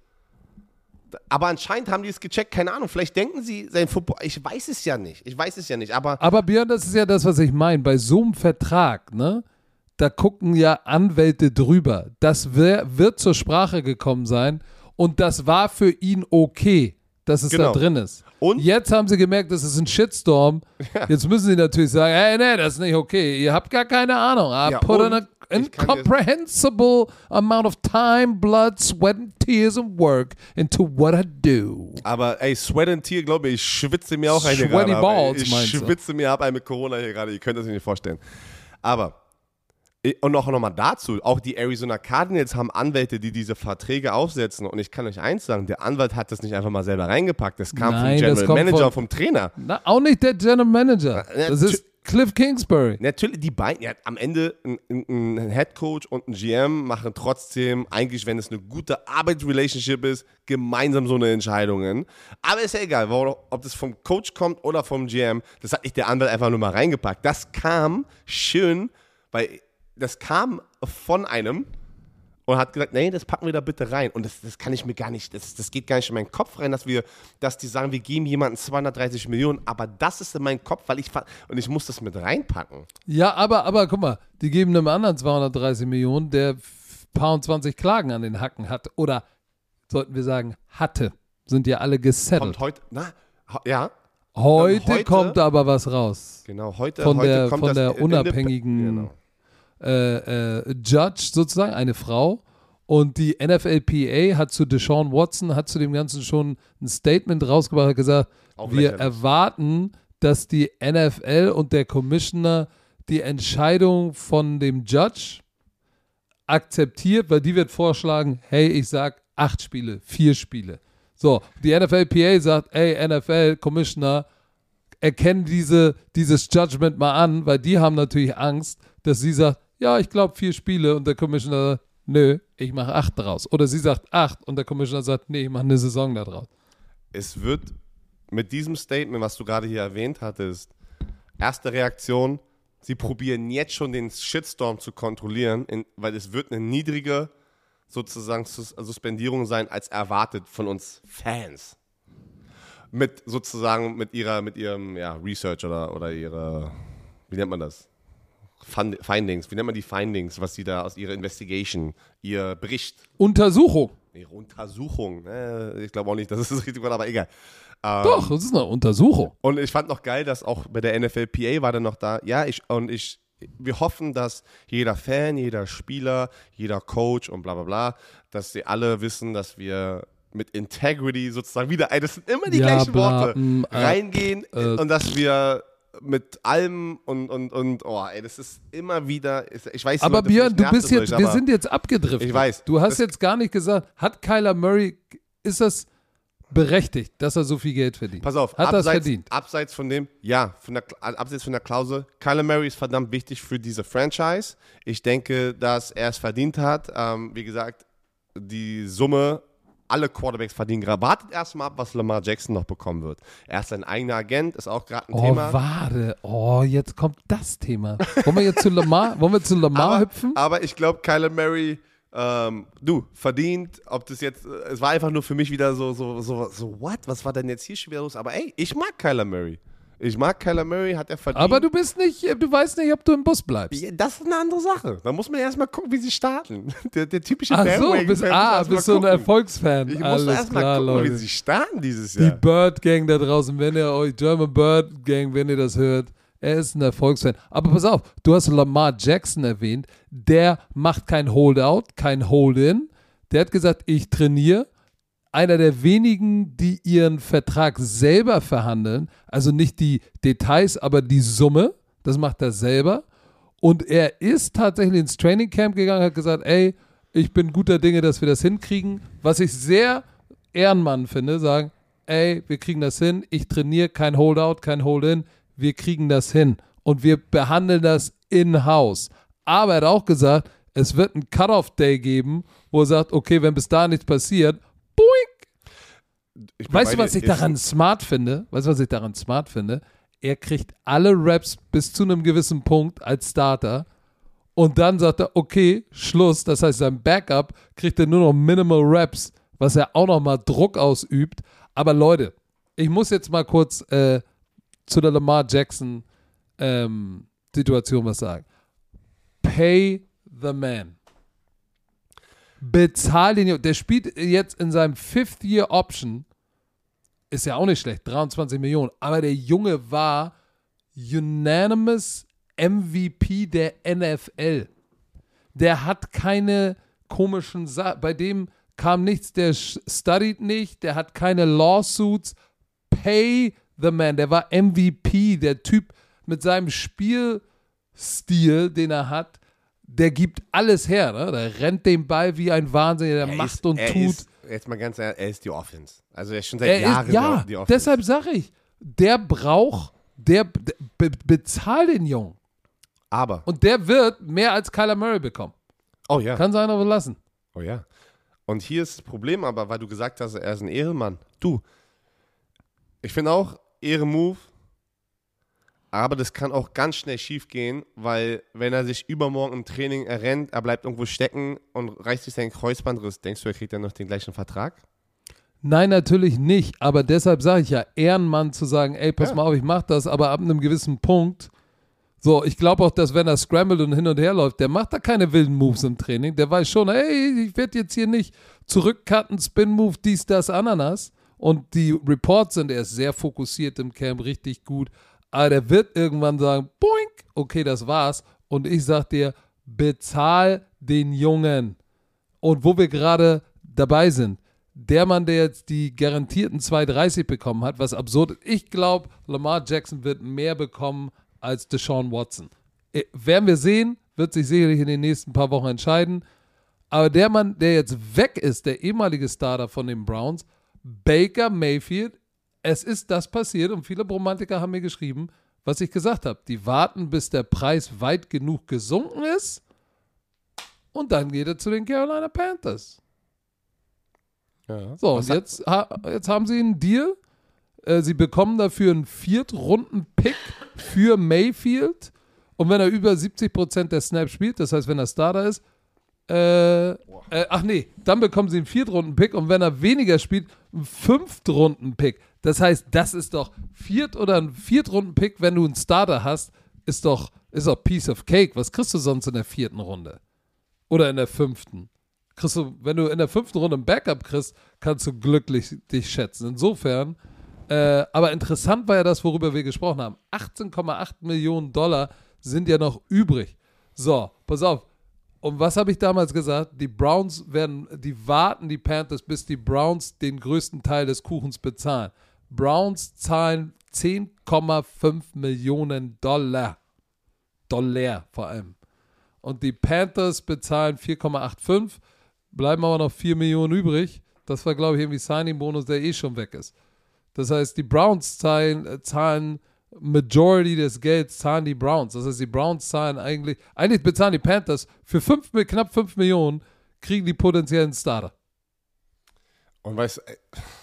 S2: aber anscheinend haben die es gecheckt, keine Ahnung, vielleicht denken sie, sein Football, ich weiß es ja nicht, ich weiß es ja nicht, aber...
S1: Aber Björn, das ist ja das, was ich meine, bei so einem Vertrag, ne, da gucken ja Anwälte drüber, das wär, wird zur Sprache gekommen sein und das war für ihn okay, dass es
S2: Genau.
S1: da drin ist.
S2: Und?
S1: Jetzt haben sie gemerkt, das ist ein Shitstorm,
S2: Ja.
S1: jetzt müssen sie natürlich sagen, hey, nee, das ist nicht okay, ihr habt gar keine Ahnung, I
S2: Ja,
S1: put in
S2: und
S1: a
S2: ich kann dir-
S1: incomprehensible amount of time, blood, sweat and tears and work into what I do.
S2: Aber ey, Sweat and Tear, glaube ich, ich schwitze mir auch eine
S1: Sweaty
S2: gerade ab, ey.
S1: balls,
S2: Ich
S1: meinst du?
S2: schwitze mir ab ein mit Corona hier gerade, ihr könnt es euch nicht vorstellen. Aber, und auch nochmal dazu, auch die Arizona Cardinals haben Anwälte, die diese Verträge aufsetzen. Und ich kann euch eins sagen, der Anwalt hat das nicht einfach mal selber reingepackt. Das kam
S1: Nein,
S2: vom
S1: das
S2: General
S1: kommt
S2: Manager
S1: von-
S2: und vom Trainer.
S1: Na, auch nicht der General Manager,
S2: Ja,
S1: das ist Cliff Kingsbury.
S2: Natürlich, die beiden, ja, am Ende ein, ein, ein Head Coach und ein G M machen trotzdem, eigentlich, wenn es eine gute Arbeitsrelationship ist, gemeinsam so eine Entscheidungen. Aber ist ja egal, wo, ob das vom Coach kommt oder vom G M, das hat nicht der Anwalt einfach nur mal reingepackt. Das kam schön, weil das kam von einem und hat gesagt, nee, das packen wir da bitte rein. Und das, das kann ich mir gar nicht, das, das geht gar nicht in meinen Kopf rein, dass wir, dass die sagen, wir geben jemandem zweihundertdreißig Millionen, aber das ist in meinen Kopf, weil ich, fa- und ich muss das mit reinpacken.
S1: Ja, aber, aber guck mal, die geben einem anderen zweihundertdreißig Millionen, der paar und zwanzig Klagen an den Hacken hat. Oder sollten wir sagen, hatte. Sind ja alle gesettelt.
S2: Kommt heute, na, ho- ja,
S1: Heute,
S2: heute-
S1: kommt aber was raus.
S2: genau, heute,
S1: Von
S2: heute
S1: der-
S2: kommt
S1: von
S2: das
S1: der
S2: Indep-
S1: unabhängigen-
S2: genau.
S1: Äh, äh, Judge sozusagen, eine Frau. Und die N F L P A hat zu Deshaun Watson, hat zu dem Ganzen schon ein Statement rausgebracht, hat gesagt,
S2: Auch
S1: wir
S2: lächerlich.
S1: erwarten, dass die N F L und der Commissioner die Entscheidung von dem Judge akzeptiert, weil die wird vorschlagen, hey, ich sag acht Spiele, vier Spiele. So, die N F L P A sagt, ey, N F L Commissioner, erkennen diese, dieses Judgment mal an, weil die haben natürlich Angst, dass sie sagt, ja, ich glaube vier Spiele und der Commissioner sagt, nö, ich mache acht draus. Oder sie sagt acht und der Commissioner sagt, nee, ich mache eine Saison da draus.
S2: Es wird mit diesem Statement, was du gerade hier erwähnt hattest, erste Reaktion, sie probieren jetzt schon den Shitstorm zu kontrollieren, in, weil es wird eine niedrige sozusagen Sus Suspendierung sein, als erwartet von uns Fans. Mit sozusagen mit ihrer, mit ihrem ja, Research oder, oder ihrer, wie nennt man das? Fund Findings, wie nennt man die Findings, was sie da aus ihrer Investigation, ihr Bericht,
S1: Untersuchung.
S2: ihre Untersuchung, äh, ich glaube auch nicht, dass es das richtig war, aber egal. Ähm,
S1: Doch, das ist eine Untersuchung.
S2: Und ich fand noch geil, dass auch bei der N F L P A war dann noch da, ja, ich, und ich, wir hoffen, dass jeder Fan, jeder Spieler, jeder Coach und bla bla bla, dass sie alle wissen, dass wir mit Integrity sozusagen wieder, ey, das sind immer die
S1: Ja,
S2: gleichen
S1: bla,
S2: Worte,
S1: mm, äh,
S2: reingehen
S1: äh,
S2: und dass wir mit allem und, und, und, oh, ey, das ist immer wieder, ich weiß
S1: Aber
S2: Leute,
S1: Björn,
S2: vielleicht
S1: du
S2: nervt
S1: bist
S2: es
S1: jetzt,
S2: euch,
S1: wir
S2: aber
S1: sind jetzt abgedriftet.
S2: Ich weiß.
S1: Du hast
S2: Das-
S1: jetzt gar nicht gesagt, hat Kyler Murray, ist das berechtigt, dass er so viel Geld verdient?
S2: Pass auf,
S1: Hat das
S2: abseits,
S1: verdient?
S2: abseits von dem, ja, von der, abseits von der Klausel, Kyler Murray ist verdammt wichtig für diese Franchise. Ich denke, dass er es verdient hat. Ähm, wie gesagt, die Summe, alle Quarterbacks verdienen gerade. Wartet erstmal ab, was Lamar Jackson noch bekommen wird. Er ist sein eigener Agent, ist auch gerade ein
S1: Oh,
S2: Thema.
S1: warte. Oh, jetzt kommt das Thema. Wollen wir jetzt zu Lamar, wollen wir zu Lamar
S2: aber,
S1: hüpfen?
S2: aber ich glaube, Kyler Murray, ähm, du, verdient, ob das jetzt, äh, es war einfach nur für mich wieder so, so, so, so, what? Was war denn jetzt hier schon wieder los? Aber ey, ich mag Kyler Murray. Ich mag Kyler Murray, hat er verdient.
S1: Aber du bist nicht, du weißt nicht, ob du im Bus bleibst.
S2: Ja, das ist eine andere Sache. Da muss man erstmal gucken, wie sie starten. Der, der typische
S1: Ach so,
S2: Bandwagon-Fan
S1: bist,
S2: muss
S1: ah,
S2: erst mal
S1: bist du ein
S2: gucken.
S1: Erfolgsfan.
S2: Ich muss
S1: Alles
S2: erstmal
S1: klar,
S2: gucken,
S1: Leute.
S2: wie sie starten dieses
S1: Die
S2: Jahr.
S1: Bird Gang da draußen, wenn ihr euch, German Bird Gang, wenn ihr das hört, er ist ein Erfolgsfan. Aber pass auf, du hast Lamar Jackson erwähnt, der macht kein Holdout, kein Hold-in. Der hat gesagt, ich trainiere. Einer der wenigen, die ihren Vertrag selber verhandeln, also nicht die Details, aber die Summe, das macht er selber. Und er ist tatsächlich ins Training Camp gegangen, hat gesagt, ey, ich bin guter Dinge, dass wir das hinkriegen. Was ich sehr Ehrenmann finde, sagen, ey, wir kriegen das hin, ich trainiere, kein Holdout, kein Hold-in, wir kriegen das hin. Und wir behandeln das in-house. Aber er hat auch gesagt, es wird einen Cut-Off-Day geben, wo er sagt, okay, wenn bis da nichts passiert, boink.
S2: ich bin
S1: Weißt du,
S2: bei
S1: was
S2: dir.
S1: ich daran smart finde? Weißt du, was ich daran smart finde? Er kriegt alle Raps bis zu einem gewissen Punkt als Starter und dann sagt er, okay, Schluss. Das heißt, sein Backup kriegt er nur noch Minimal Raps, was er auch nochmal Druck ausübt. Aber Leute, ich muss jetzt mal kurz äh, zu der Lamar Jackson ähm, Situation was sagen. Pay the man. Bezahl den, der spielt jetzt in seinem Fifth Year Option, ist ja auch nicht schlecht, dreiundzwanzig Millionen, aber der Junge war unanimous M V P der N F L. Der hat keine komischen Sachen, bei dem kam nichts, der studied nicht, der hat keine Lawsuits. Pay the man, der war M V P, der Typ mit seinem Spielstil, den er hat, der gibt alles her, ne? Der rennt den Ball wie ein Wahnsinniger, der
S2: Er
S1: macht
S2: ist,
S1: und
S2: er
S1: tut.
S2: Ist, jetzt mal ganz ehrlich, er ist die Offense. Also er ist schon seit
S1: Er
S2: Jahren
S1: ist, ja,
S2: die Offense.
S1: deshalb sage ich, der braucht, der be, bezahlt den Jungen.
S2: Aber.
S1: Und der wird mehr als Kyler Murray bekommen.
S2: Oh ja.
S1: Kann sein, aber lassen.
S2: Oh ja. Und hier ist das Problem aber, weil du gesagt hast, er ist ein Ehrenmann. Du, ich finde auch, Ehrenmove, aber das kann auch ganz schnell schief gehen, weil wenn er sich übermorgen im Training errennt, er bleibt irgendwo stecken und reißt sich seinen Kreuzbandriss, denkst du, er kriegt dann noch den gleichen Vertrag?
S1: Nein, natürlich nicht, aber deshalb sage ich ja, Ehrenmann zu sagen, ey, pass
S2: Ja.
S1: mal auf, ich mach das, aber ab einem gewissen Punkt, so, ich glaube auch, dass wenn er scrambled und hin und her läuft, der macht da keine wilden Moves im Training, der weiß schon, ey, ich werde jetzt hier nicht zurückcutten, Spin-Move, dies, das, Ananas und die Reports sind, er ist sehr fokussiert im Camp, richtig gut, aber der wird irgendwann sagen, boink, okay, das war's und ich sag dir, bezahl den Jungen und wo wir gerade dabei sind, der Mann, der jetzt die garantierten zwei dreißig bekommen hat, was absurd ist. Ich glaube, Lamar Jackson wird mehr bekommen als Deshaun Watson. Äh, werden wir sehen, wird sich sicherlich in den nächsten paar Wochen entscheiden. Aber der Mann, der jetzt weg ist, der ehemalige Starter von den Browns, Baker Mayfield, es ist das passiert und viele Bromantiker haben mir geschrieben, was ich gesagt habe. Die warten, bis der Preis weit genug gesunken ist und dann geht er zu den Carolina Panthers.
S2: Ja.
S1: So,
S2: Was
S1: und jetzt, ha, jetzt haben sie einen Deal. Äh, sie bekommen dafür einen Viertrunden-Pick für Mayfield. Und wenn er über siebzig Prozent der Snaps spielt, das heißt, wenn er Starter ist, äh, äh, ach nee, dann bekommen sie einen Viertrunden-Pick. Und wenn er weniger spielt, einen Fünftrunden-Pick. Das heißt, das ist doch Viert- oder ein Viertrunden-Pick, wenn du einen Starter hast, ist doch, ist doch Piece of Cake. Was kriegst du sonst in der vierten Runde? Oder in der fünften? Kriegst du, wenn du in der fünften Runde ein Backup kriegst, kannst du glücklich dich schätzen. Insofern, äh, aber interessant war ja das, worüber wir gesprochen haben. achtzehn Komma acht Millionen Dollar sind ja noch übrig. So, pass auf. Und was habe ich damals gesagt? Die Browns werden, die warten, die Panthers, bis die Browns den größten Teil des Kuchens bezahlen. Browns zahlen zehn Komma fünf Millionen Dollar. Dollar vor allem. Und die Panthers bezahlen vier Komma fünfundachtzig. Bleiben aber noch vier Millionen übrig. Das war, glaube ich, irgendwie Signing-Bonus, der eh schon weg ist. Das heißt, die Browns zahlen, zahlen Majority des Gelds, zahlen die Browns. Das heißt, die Browns zahlen eigentlich, eigentlich bezahlen die Panthers für fünf, knapp fünf Millionen, kriegen die potenziellen Starter.
S2: Und weißt du,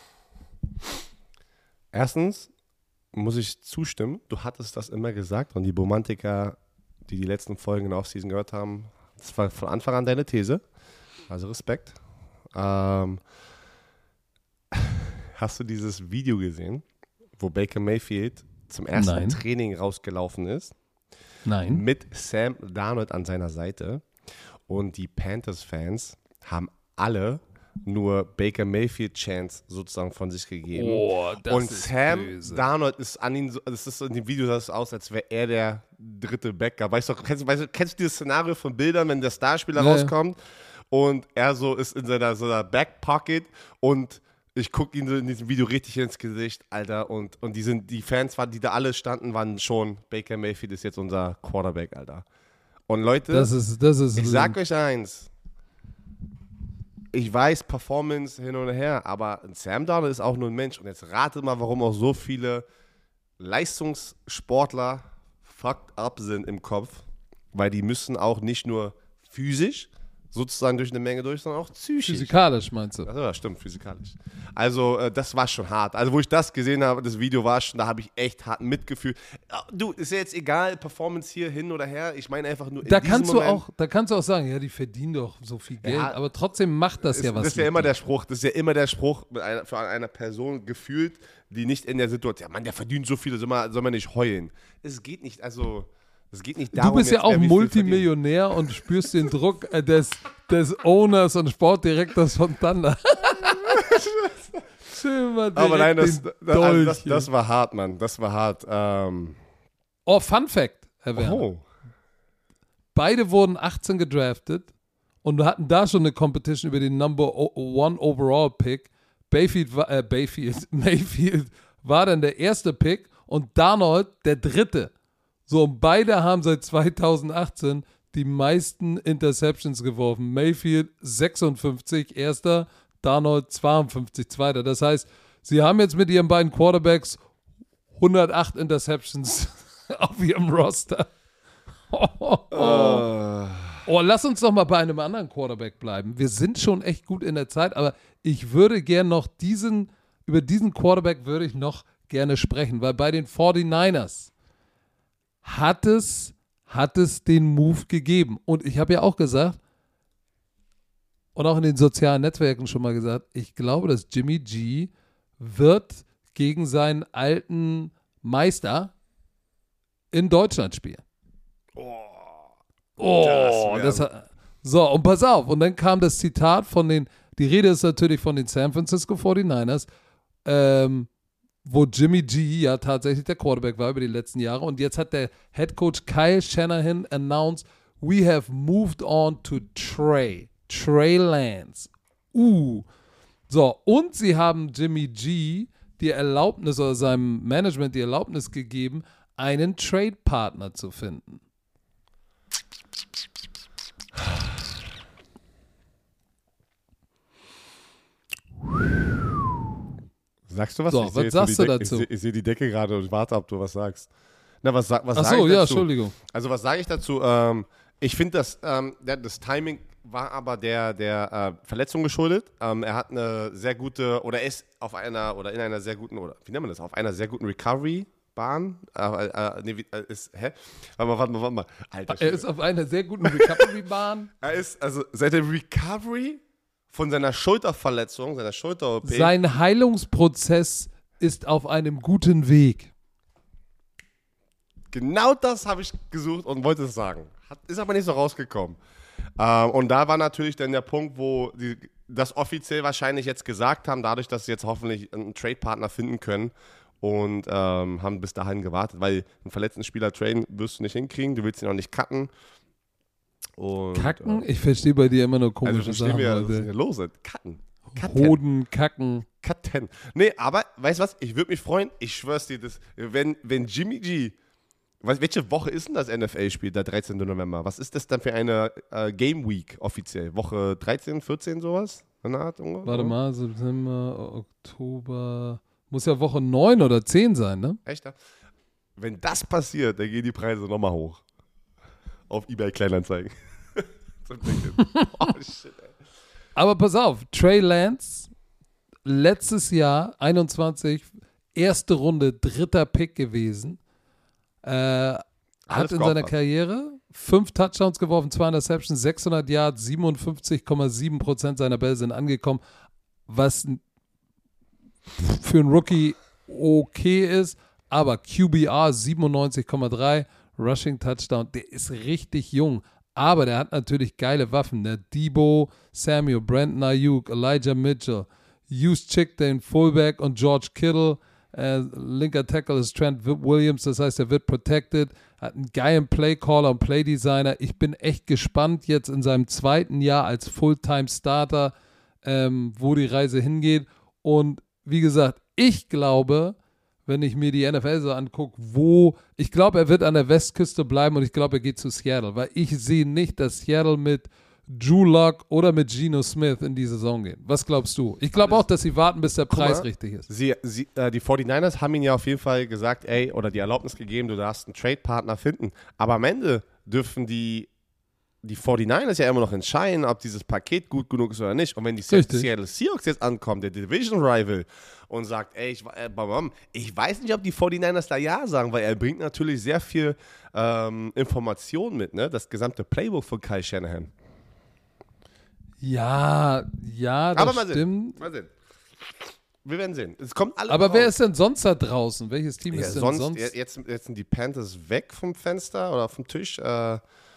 S2: erstens muss ich zustimmen, du hattest das immer gesagt und die Romantiker, die die letzten Folgen in der Offseason gehört haben, das war von Anfang an deine These. Also Respekt. Ähm, hast du dieses Video gesehen, wo Baker Mayfield zum ersten
S1: Nein.
S2: Training rausgelaufen ist?
S1: Nein.
S2: Mit Sam Darnold an seiner Seite. Und die Panthers-Fans haben alle nur Baker Mayfield-Chants sozusagen von sich gegeben.
S1: Oh, das
S2: und
S1: ist
S2: Sam
S1: böse.
S2: Darnold ist an ihn, so, das ist so in dem Video sah es aus, als wäre er der dritte Backup. Weißt du, kennst, weißt du, kennst du dieses Szenario von Bildern, wenn der Starspieler
S1: Ja, ja.
S2: rauskommt und er so ist in seiner, so einer Backpocket und ich gucke ihn so in diesem Video richtig ins Gesicht, Alter, und, und die, sind, die Fans, die da alle standen, waren schon, Baker Mayfield ist jetzt unser Quarterback, Alter. Und Leute,
S1: Das ist, das ist
S2: ich sag euch eins, ich weiß, Performance hin und her, aber Sam Darnold ist auch nur ein Mensch. Und jetzt rate mal, warum auch so viele Leistungssportler fucked up sind im Kopf. Weil die müssen auch nicht nur physisch, sozusagen durch eine Menge durch, sondern auch psychisch.
S1: Physikalisch meinst du?
S2: Also, ja, stimmt, physikalisch. Also, äh, das war schon hart. Also, wo ich das gesehen habe, das Video war schon, da habe ich echt hart Mitgefühl. Du, ist ja jetzt egal, Performance hier hin oder her. Ich meine einfach nur in
S1: Da
S2: diesem
S1: kannst du
S2: Moment,
S1: auch, da kannst du auch sagen, ja, die verdienen doch so viel Geld,
S2: Ja,
S1: aber trotzdem macht das
S2: ist,
S1: ja was.
S2: Das ist ja
S1: mit
S2: immer
S1: dir.
S2: der Spruch, das ist ja immer der Spruch mit einer, für einer Person gefühlt, die nicht in der Situation, ja Mann, der verdient so viel, soll man, soll man nicht heulen. Es geht nicht, also, es geht nicht darum,
S1: Du bist ja
S2: jetzt,
S1: auch
S2: wer wie viel
S1: Multimillionär und spürst den Druck äh, des, des Owners und Sportdirektors von Thunder. Schön mal direkt
S2: Aber nein, das,
S1: den
S2: das, also das,
S1: Dolch.
S2: das war hart, Mann, das war hart. Ähm,
S1: Oh, Fun Fact, Herr Werner.
S2: oh.
S1: Beide wurden achtzehn gedraftet und hatten da schon eine Competition über den Number One Overall Pick. Bayfield, war- äh, Bayfield, Mayfield war dann der erste Pick und Darnold der dritte. So, und beide haben seit zweitausendachtzehn die meisten Interceptions geworfen. Mayfield sechsundfünfzig, erster, Darnold zweiundfünfzig, zweiter. Das heißt, sie haben jetzt mit ihren beiden Quarterbacks hundertacht Interceptions auf ihrem Roster. Oh, oh, oh. oh, lass uns doch mal bei einem anderen Quarterback bleiben. Wir sind schon echt gut in der Zeit, aber ich würde gern noch diesen, über diesen Quarterback würde ich noch gerne sprechen, weil bei den forty-niners hat es, hat es den Move gegeben. Und ich habe ja auch gesagt, und auch in den sozialen Netzwerken schon mal gesagt, ich glaube, dass Jimmy G wird gegen seinen alten Meister in Deutschland spielen. Oh,
S2: Das
S1: das hat, so, und pass auf. Und dann kam das Zitat von den, die Rede ist natürlich von den San Francisco forty-niners, ähm, wo Jimmy G ja tatsächlich der Quarterback war über die letzten Jahre. Und jetzt hat der Head Coach Kyle Shanahan announced, we have moved on to Trey. Trey Lance. Uh. So, und sie haben Jimmy G die Erlaubnis oder seinem Management die Erlaubnis gegeben, einen Trade-Partner zu finden.
S2: Sagst du was?
S1: So,
S2: Ich sehe
S1: was
S2: jetzt nur
S1: sagst
S2: die
S1: du
S2: Decke-
S1: dazu?
S2: Ich sehe, ich sehe die Decke gerade und warte, ob du was sagst. Na, was, sa- was
S1: Ach
S2: sage
S1: so,
S2: ich
S1: ja,
S2: dazu?
S1: Entschuldigung.
S2: Also, was sage ich dazu? Ähm, ich finde, das, ähm, der- das Timing war aber der, der äh, Verletzung geschuldet. Ähm, er hat eine sehr gute, oder er ist auf einer, oder in einer sehr guten, oder wie nennt man das, auf einer sehr guten Recovery-Bahn. Äh, äh, nee, wie- äh, ist, hä? Warte mal, warte mal, warte mal. Alter,
S1: Er
S2: Schwede.
S1: ist auf einer sehr guten Recovery-Bahn.
S2: Er ist, also seit der Recovery von seiner Schulterverletzung, seiner Schulter-O P,
S1: Sein Heilungsprozess ist auf einem guten Weg.
S2: genau das habe ich gesucht und wollte es sagen. Hat, ist aber nicht so rausgekommen. Ähm, und da war natürlich dann der Punkt, wo die das offiziell wahrscheinlich jetzt gesagt haben, dadurch, dass sie jetzt hoffentlich einen Trade-Partner finden können und ähm, haben bis dahin gewartet, weil einen verletzten Spieler traden wirst du nicht hinkriegen, du willst ihn auch nicht cutten. Und,
S1: Kacken?
S2: äh,
S1: Ich verstehe bei dir immer nur
S2: also
S1: komische
S2: verstehen
S1: Sachen.
S2: wir, was ist
S1: Leute.
S2: hier los? Cutten. Cutten.
S1: Hoden, Kacken.
S2: Cutten. Nee, aber, weißt du was? Ich würde mich freuen, ich schwör's dir, das, wenn, wenn Jimmy G, was, welche Woche ist denn das N F L-Spiel, der dreizehnten November? Was ist das dann für eine äh, Game Week offiziell? Woche dreizehn, vierzehn, sowas? In der Art, ungefähr?
S1: Warte mal, September, Oktober. Muss ja Woche neun oder zehn sein, ne?
S2: Echt? Ja? Wenn das passiert, dann gehen die Preise nochmal hoch. Auf eBay Kleinanzeigen. So ein Ticket. Oh, shit, ey.
S1: Aber pass auf, Trey Lance, letztes Jahr, einundzwanzig, erste Runde, dritter Pick gewesen. Äh, hat
S2: Alles
S1: in
S2: Golfer.
S1: seiner Karriere fünf Touchdowns geworfen, zwei Interceptions, sechshundert Yards, siebenundfünfzig Komma sieben Prozent seiner Bälle sind angekommen, was n- für einen Rookie okay ist, aber Q B R siebenundneunzig Komma drei, Rushing Touchdown, der ist richtig jung, aber der hat natürlich geile Waffen, der Debo, Samuel, Brandon Ayuk, Elijah Mitchell, Juszczyk, den Fullback und George Kittle. Äh, linker Tackle ist Trent Williams, das heißt, er wird protected, hat einen geilen Playcaller und Playdesigner. Ich bin echt gespannt jetzt in seinem zweiten Jahr als Fulltime-Starter, ähm, wo die Reise hingeht. Und wie gesagt, ich glaube, wenn ich mir die N F L so angucke, wo, ich glaube, er wird an der Westküste bleiben und ich glaube, er geht zu Seattle, weil ich sehe nicht, dass Seattle mit Drew Lock oder mit Geno Smith in die Saison gehen. Was glaubst du? Ich glaube auch, dass sie warten, bis der Preis
S2: mal.
S1: richtig ist.
S2: Sie, sie, äh, die forty-niners haben ihn ja auf jeden Fall gesagt, ey, oder die Erlaubnis gegeben, du darfst einen Trade-Partner finden. Aber am Ende dürfen die die forty-niners ja immer noch entscheiden, ob dieses Paket gut genug ist oder nicht. Und wenn die
S1: Richtig.
S2: Seattle Seahawks jetzt ankommen, der Division Rival, und sagt, ey, ich, äh, ich weiß nicht, ob die forty-niners da ja sagen, weil er bringt natürlich sehr viel ähm, Information mit, ne? Das gesamte Playbook von Kyle Shanahan.
S1: Ja, ja, das
S2: Aber mal
S1: stimmt.
S2: sehen. Mal sehen. Wir werden sehen. Es kommt alles
S1: Aber
S2: raus.
S1: wer ist denn sonst da draußen? Welches Team
S2: ja,
S1: ist denn
S2: sonst?
S1: sonst?
S2: Jetzt, jetzt sind die Panthers weg vom Fenster oder vom Tisch. Äh,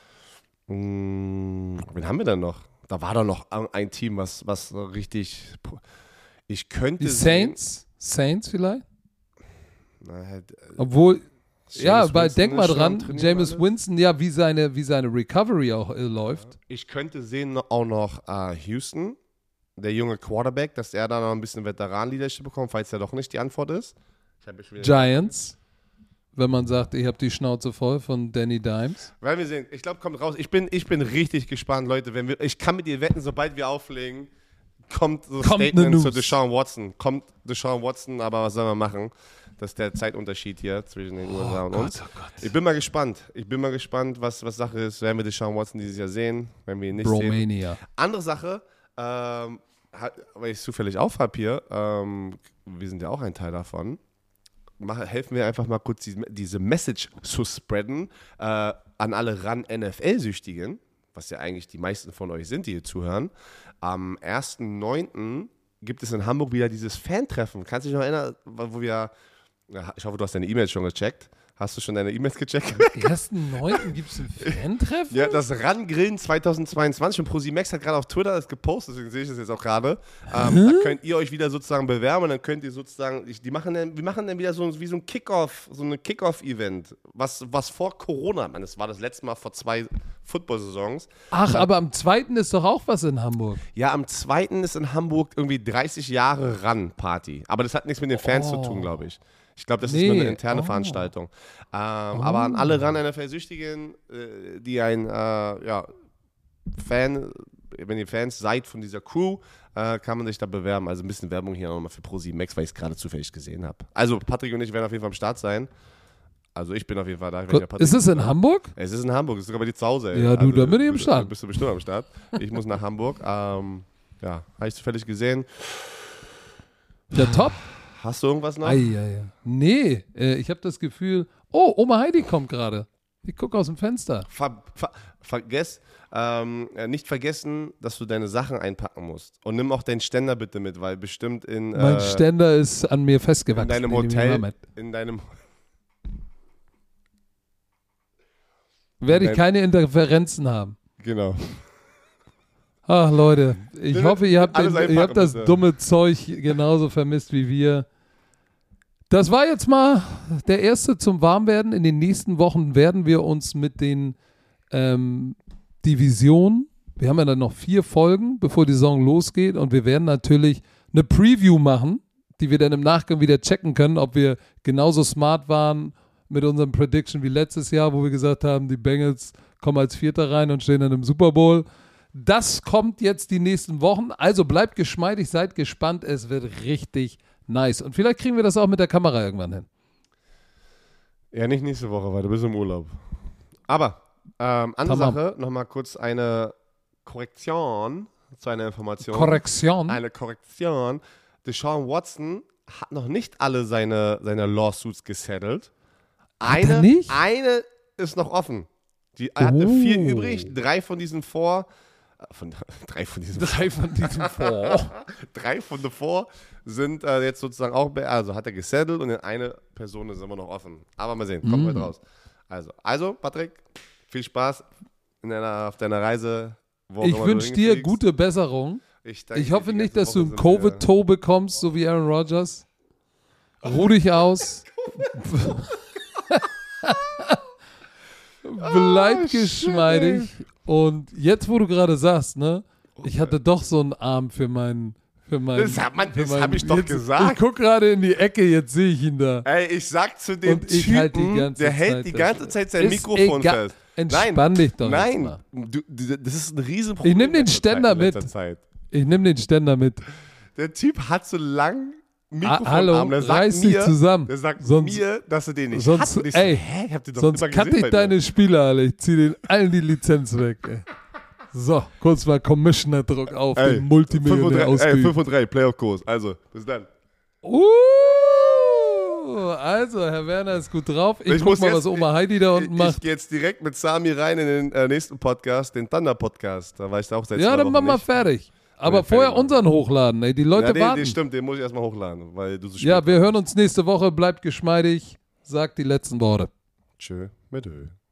S2: mh, wen haben wir denn noch? Da war doch noch ein Team, was, was richtig. Ich könnte.
S1: Die Saints? Saints vielleicht?
S2: Na, halt,
S1: Obwohl,
S2: James
S1: ja, weil
S2: Winston
S1: denk mal
S2: ist schon am
S1: dran,
S2: Trainieren
S1: Jameis
S2: alles.
S1: Winston, ja, wie seine, wie seine Recovery auch äh, läuft.
S2: Ich könnte sehen auch noch äh, Houston, der junge Quarterback, dass er da noch ein bisschen Veteran-Leadership bekommt, falls er doch nicht die Antwort ist. Ich hab schon wieder
S1: Giants, wenn man sagt, ich habe die Schnauze voll von Danny Dimes.
S2: Werden wir sehen. Ich glaube, kommt raus. Ich bin, ich bin richtig gespannt, Leute. Wenn wir, ich kann mit dir wetten, sobald wir auflegen, kommt so ein
S1: Kommt
S2: Statement
S1: ne
S2: zu
S1: News.
S2: Deshaun Watson. Kommt Deshaun Watson, aber was soll man machen? Das ist der Zeitunterschied hier zwischen den U S A und uns.
S1: oh Gott.
S2: Ich bin mal gespannt. Ich bin mal gespannt, was, was Sache ist. Werden wir Deshaun Watson dieses Jahr sehen? Wenn wir ihn nicht sehen.
S1: Bromania.
S2: Andere Sache, ähm, hat, weil ich es zufällig aufhab hier, ähm, wir sind ja auch ein Teil davon, mach, helfen wir einfach mal kurz die, diese Message zu spreaden äh, an alle RAN-N F L-Süchtigen, was ja eigentlich die meisten von euch sind, die hier zuhören. Am ersten neunten gibt es in Hamburg wieder dieses Fan-Treffen. Kannst du dich noch erinnern, wo wir, ja, ich hoffe, du hast deine E-Mails schon gecheckt. Hast du schon deine E-Mails gecheckt?
S1: Am ersten neunten gibt es ein Fan-Treffen?
S2: Ja, das RAN-Grillen zweitausendzweiundzwanzig und ProSimax hat gerade auf Twitter das gepostet, deswegen sehe ich das jetzt auch gerade. Ähm, da könnt ihr euch wieder sozusagen bewerben und dann könnt ihr sozusagen, ich, die machen dann, wir machen dann wieder so wie so ein Kickoff, so ein Kickoff-Event, was, was vor Corona, man, das war das letzte Mal vor zwei Football-Saisons.
S1: Ach, aber am zweiten ist doch auch was in Hamburg.
S2: Ja, am zweiten ist in Hamburg irgendwie dreißig Jahre RAN-Party, aber das hat nichts mit den Fans
S1: Oh.
S2: zu tun, glaube ich. Ich glaube, das
S1: Nee.
S2: ist nur eine interne
S1: Oh.
S2: Veranstaltung. Ähm, Aber an alle RAN-N F L-Süchtigen, äh, die ein äh, ja, Fan, wenn ihr Fans seid von dieser Crew, äh, kann man sich da bewerben. Also ein bisschen Werbung hier nochmal für ProSimax, weil ich es gerade zufällig gesehen habe. Also Patrick und ich werden auf jeden Fall am Start sein. Also ich bin auf jeden Fall da. Ich weiß nicht, ob Patrick-
S1: Ist es in Hamburg?
S2: Es ist in Hamburg, es ist sogar bei dir zu Hause. Ey.
S1: Ja, du,
S2: also,
S1: da bin ich am
S2: bist-
S1: Start.
S2: Bist du bestimmt am Start. Ich muss nach Hamburg. Ähm, ja, habe ich zufällig gesehen.
S1: Ja, top.
S2: Hast du irgendwas noch?
S1: Ei, ei, ei. Nee, äh, ich habe das Gefühl, oh, Oma Heidi kommt gerade. Ich gucke aus dem Fenster.
S2: Ver, ver, vergess, ähm, äh, nicht vergessen, dass du deine Sachen einpacken musst. Und nimm auch deinen Ständer bitte mit, weil bestimmt in,
S1: Mein
S2: äh,
S1: Ständer ist an mir festgewachsen.
S2: in deinem
S1: Den nehme ich mal
S2: Hotel,
S1: mit.
S2: in deinem,
S1: Werde ich
S2: Nein.
S1: keine Interferenzen haben.
S2: genau.
S1: Ach Leute, ich
S2: Nimm
S1: hoffe, ihr habt,
S2: alles
S1: den, ihr
S2: einpacken,
S1: habt das
S2: bitte.
S1: dumme Zeug genauso vermisst wie wir. Das war jetzt mal der erste zum Warmwerden. In den nächsten Wochen werden wir uns mit den ähm, Divisionen, wir haben ja dann noch vier Folgen, bevor die Saison losgeht, und wir werden natürlich eine Preview machen, die wir dann im Nachgang wieder checken können, ob wir genauso smart waren mit unserem Prediction wie letztes Jahr, wo wir gesagt haben, die Bengals kommen als Vierter rein und stehen dann im Super Bowl. Das kommt jetzt die nächsten Wochen. Also bleibt geschmeidig, seid gespannt. Es wird richtig nice. Und vielleicht kriegen wir das auch mit der Kamera irgendwann hin.
S2: Ja, nicht nächste Woche, weil du bist im Urlaub. Aber, ähm, andere
S1: Tamam.
S2: Sache, nochmal kurz eine Korrektion zu einer Information.
S1: Korrektion.
S2: Eine Korrektion. Deshaun Watson hat noch nicht alle seine, seine Lawsuits gesettelt.
S1: Hat er
S2: Eine,
S1: nicht?
S2: eine ist noch offen. Die, er hatte
S1: Oh.
S2: vier übrig, drei von diesen vor. äh, Von, drei von diesen
S1: Drei von diesen vor.
S2: drei von den vor sind äh, jetzt sozusagen auch, be- also hat er gesettelt und eine Person ist immer noch offen. Aber mal sehen, kommt
S1: Mm.
S2: heute raus. Also, also, Patrick, viel Spaß in deiner, auf deiner Reise. Wo auch
S1: Ich
S2: immer du
S1: wünsche dir
S2: hingefliegst.
S1: gute Besserung.
S2: Ich, danke
S1: Ich
S2: dir,
S1: hoffe
S2: die
S1: nicht,
S2: ganze
S1: dass du
S2: Woche
S1: ein
S2: sind wir-
S1: Covid-Toe bekommst, so wie Aaron Rodgers. Ruh dich aus. Bleib
S2: Oh, shit,
S1: geschmeidig. Und jetzt, wo du gerade sagst, ne, ich hatte doch so einen Arm für meinen. Für meinen
S2: Das hat man-
S1: für
S2: das
S1: meinen-
S2: hab ich doch
S1: jetzt,
S2: gesagt.
S1: Ich guck gerade in die Ecke, jetzt sehe ich ihn da.
S2: Ey, ich sag zu dem
S1: Und ich
S2: Typen,
S1: halt die ganze
S2: der
S1: Zeit
S2: hält die
S1: das-
S2: ganze Zeit sein
S1: Ist
S2: Mikrofon
S1: egal.
S2: fest.
S1: Entspann
S2: Nein,
S1: dich doch jetzt
S2: Nein,
S1: mal.
S2: du, du, das ist ein Riesenproblem.
S1: Ich nehm den
S2: in letzter
S1: Ständer
S2: Zeit, in letzter
S1: mit.
S2: Zeit.
S1: Ich nehme den Ständer mit.
S2: Der Typ hat so lang Mikrofon
S1: Ah, hallo,
S2: am Arm. Der sagt
S1: reiß dich
S2: mir,
S1: zusammen.
S2: Der sagt
S1: Sonst-
S2: mir, dass er den nicht
S1: sonst-
S2: hat. Und ich so,
S1: ey,
S2: hä? Ich hab den doch
S1: Sonst
S2: immer
S1: cutte
S2: gesehen
S1: ich
S2: bei dir.
S1: deine Spieler alle. Ich zieh den allen die Lizenz weg. Ey. So, kurz mal Commissioner-Druck auf
S2: Ey,
S1: den Multimillionär
S2: fünf und drei, ey,
S1: ausgeübt.
S2: fünf und drei, Playoff-Kurs. Also, bis dann.
S1: Uh, also, Herr Werner ist gut drauf. Ich,
S2: Ich
S1: guck
S2: muss
S1: mal,
S2: jetzt-
S1: was Oma Heidi da unten
S2: Ich,
S1: macht.
S2: ich gehe jetzt direkt mit Sami rein in den äh, nächsten Podcast, den Thunder-Podcast. Da war ich auch seit
S1: Ja,
S2: zwei
S1: dann
S2: Wochen
S1: machen wir
S2: nicht.
S1: fertig. Aber
S2: Ja,
S1: vorher
S2: fertig machen.
S1: unseren hochladen, ey. Die Leute
S2: Ja, den,
S1: warten.
S2: den stimmt, den muss ich erstmal hochladen, weil du so spät
S1: Ja, wir
S2: kommst.
S1: hören uns nächste Woche. Bleibt geschmeidig. Sagt die letzten Worte.
S2: Tschö, mit Ö.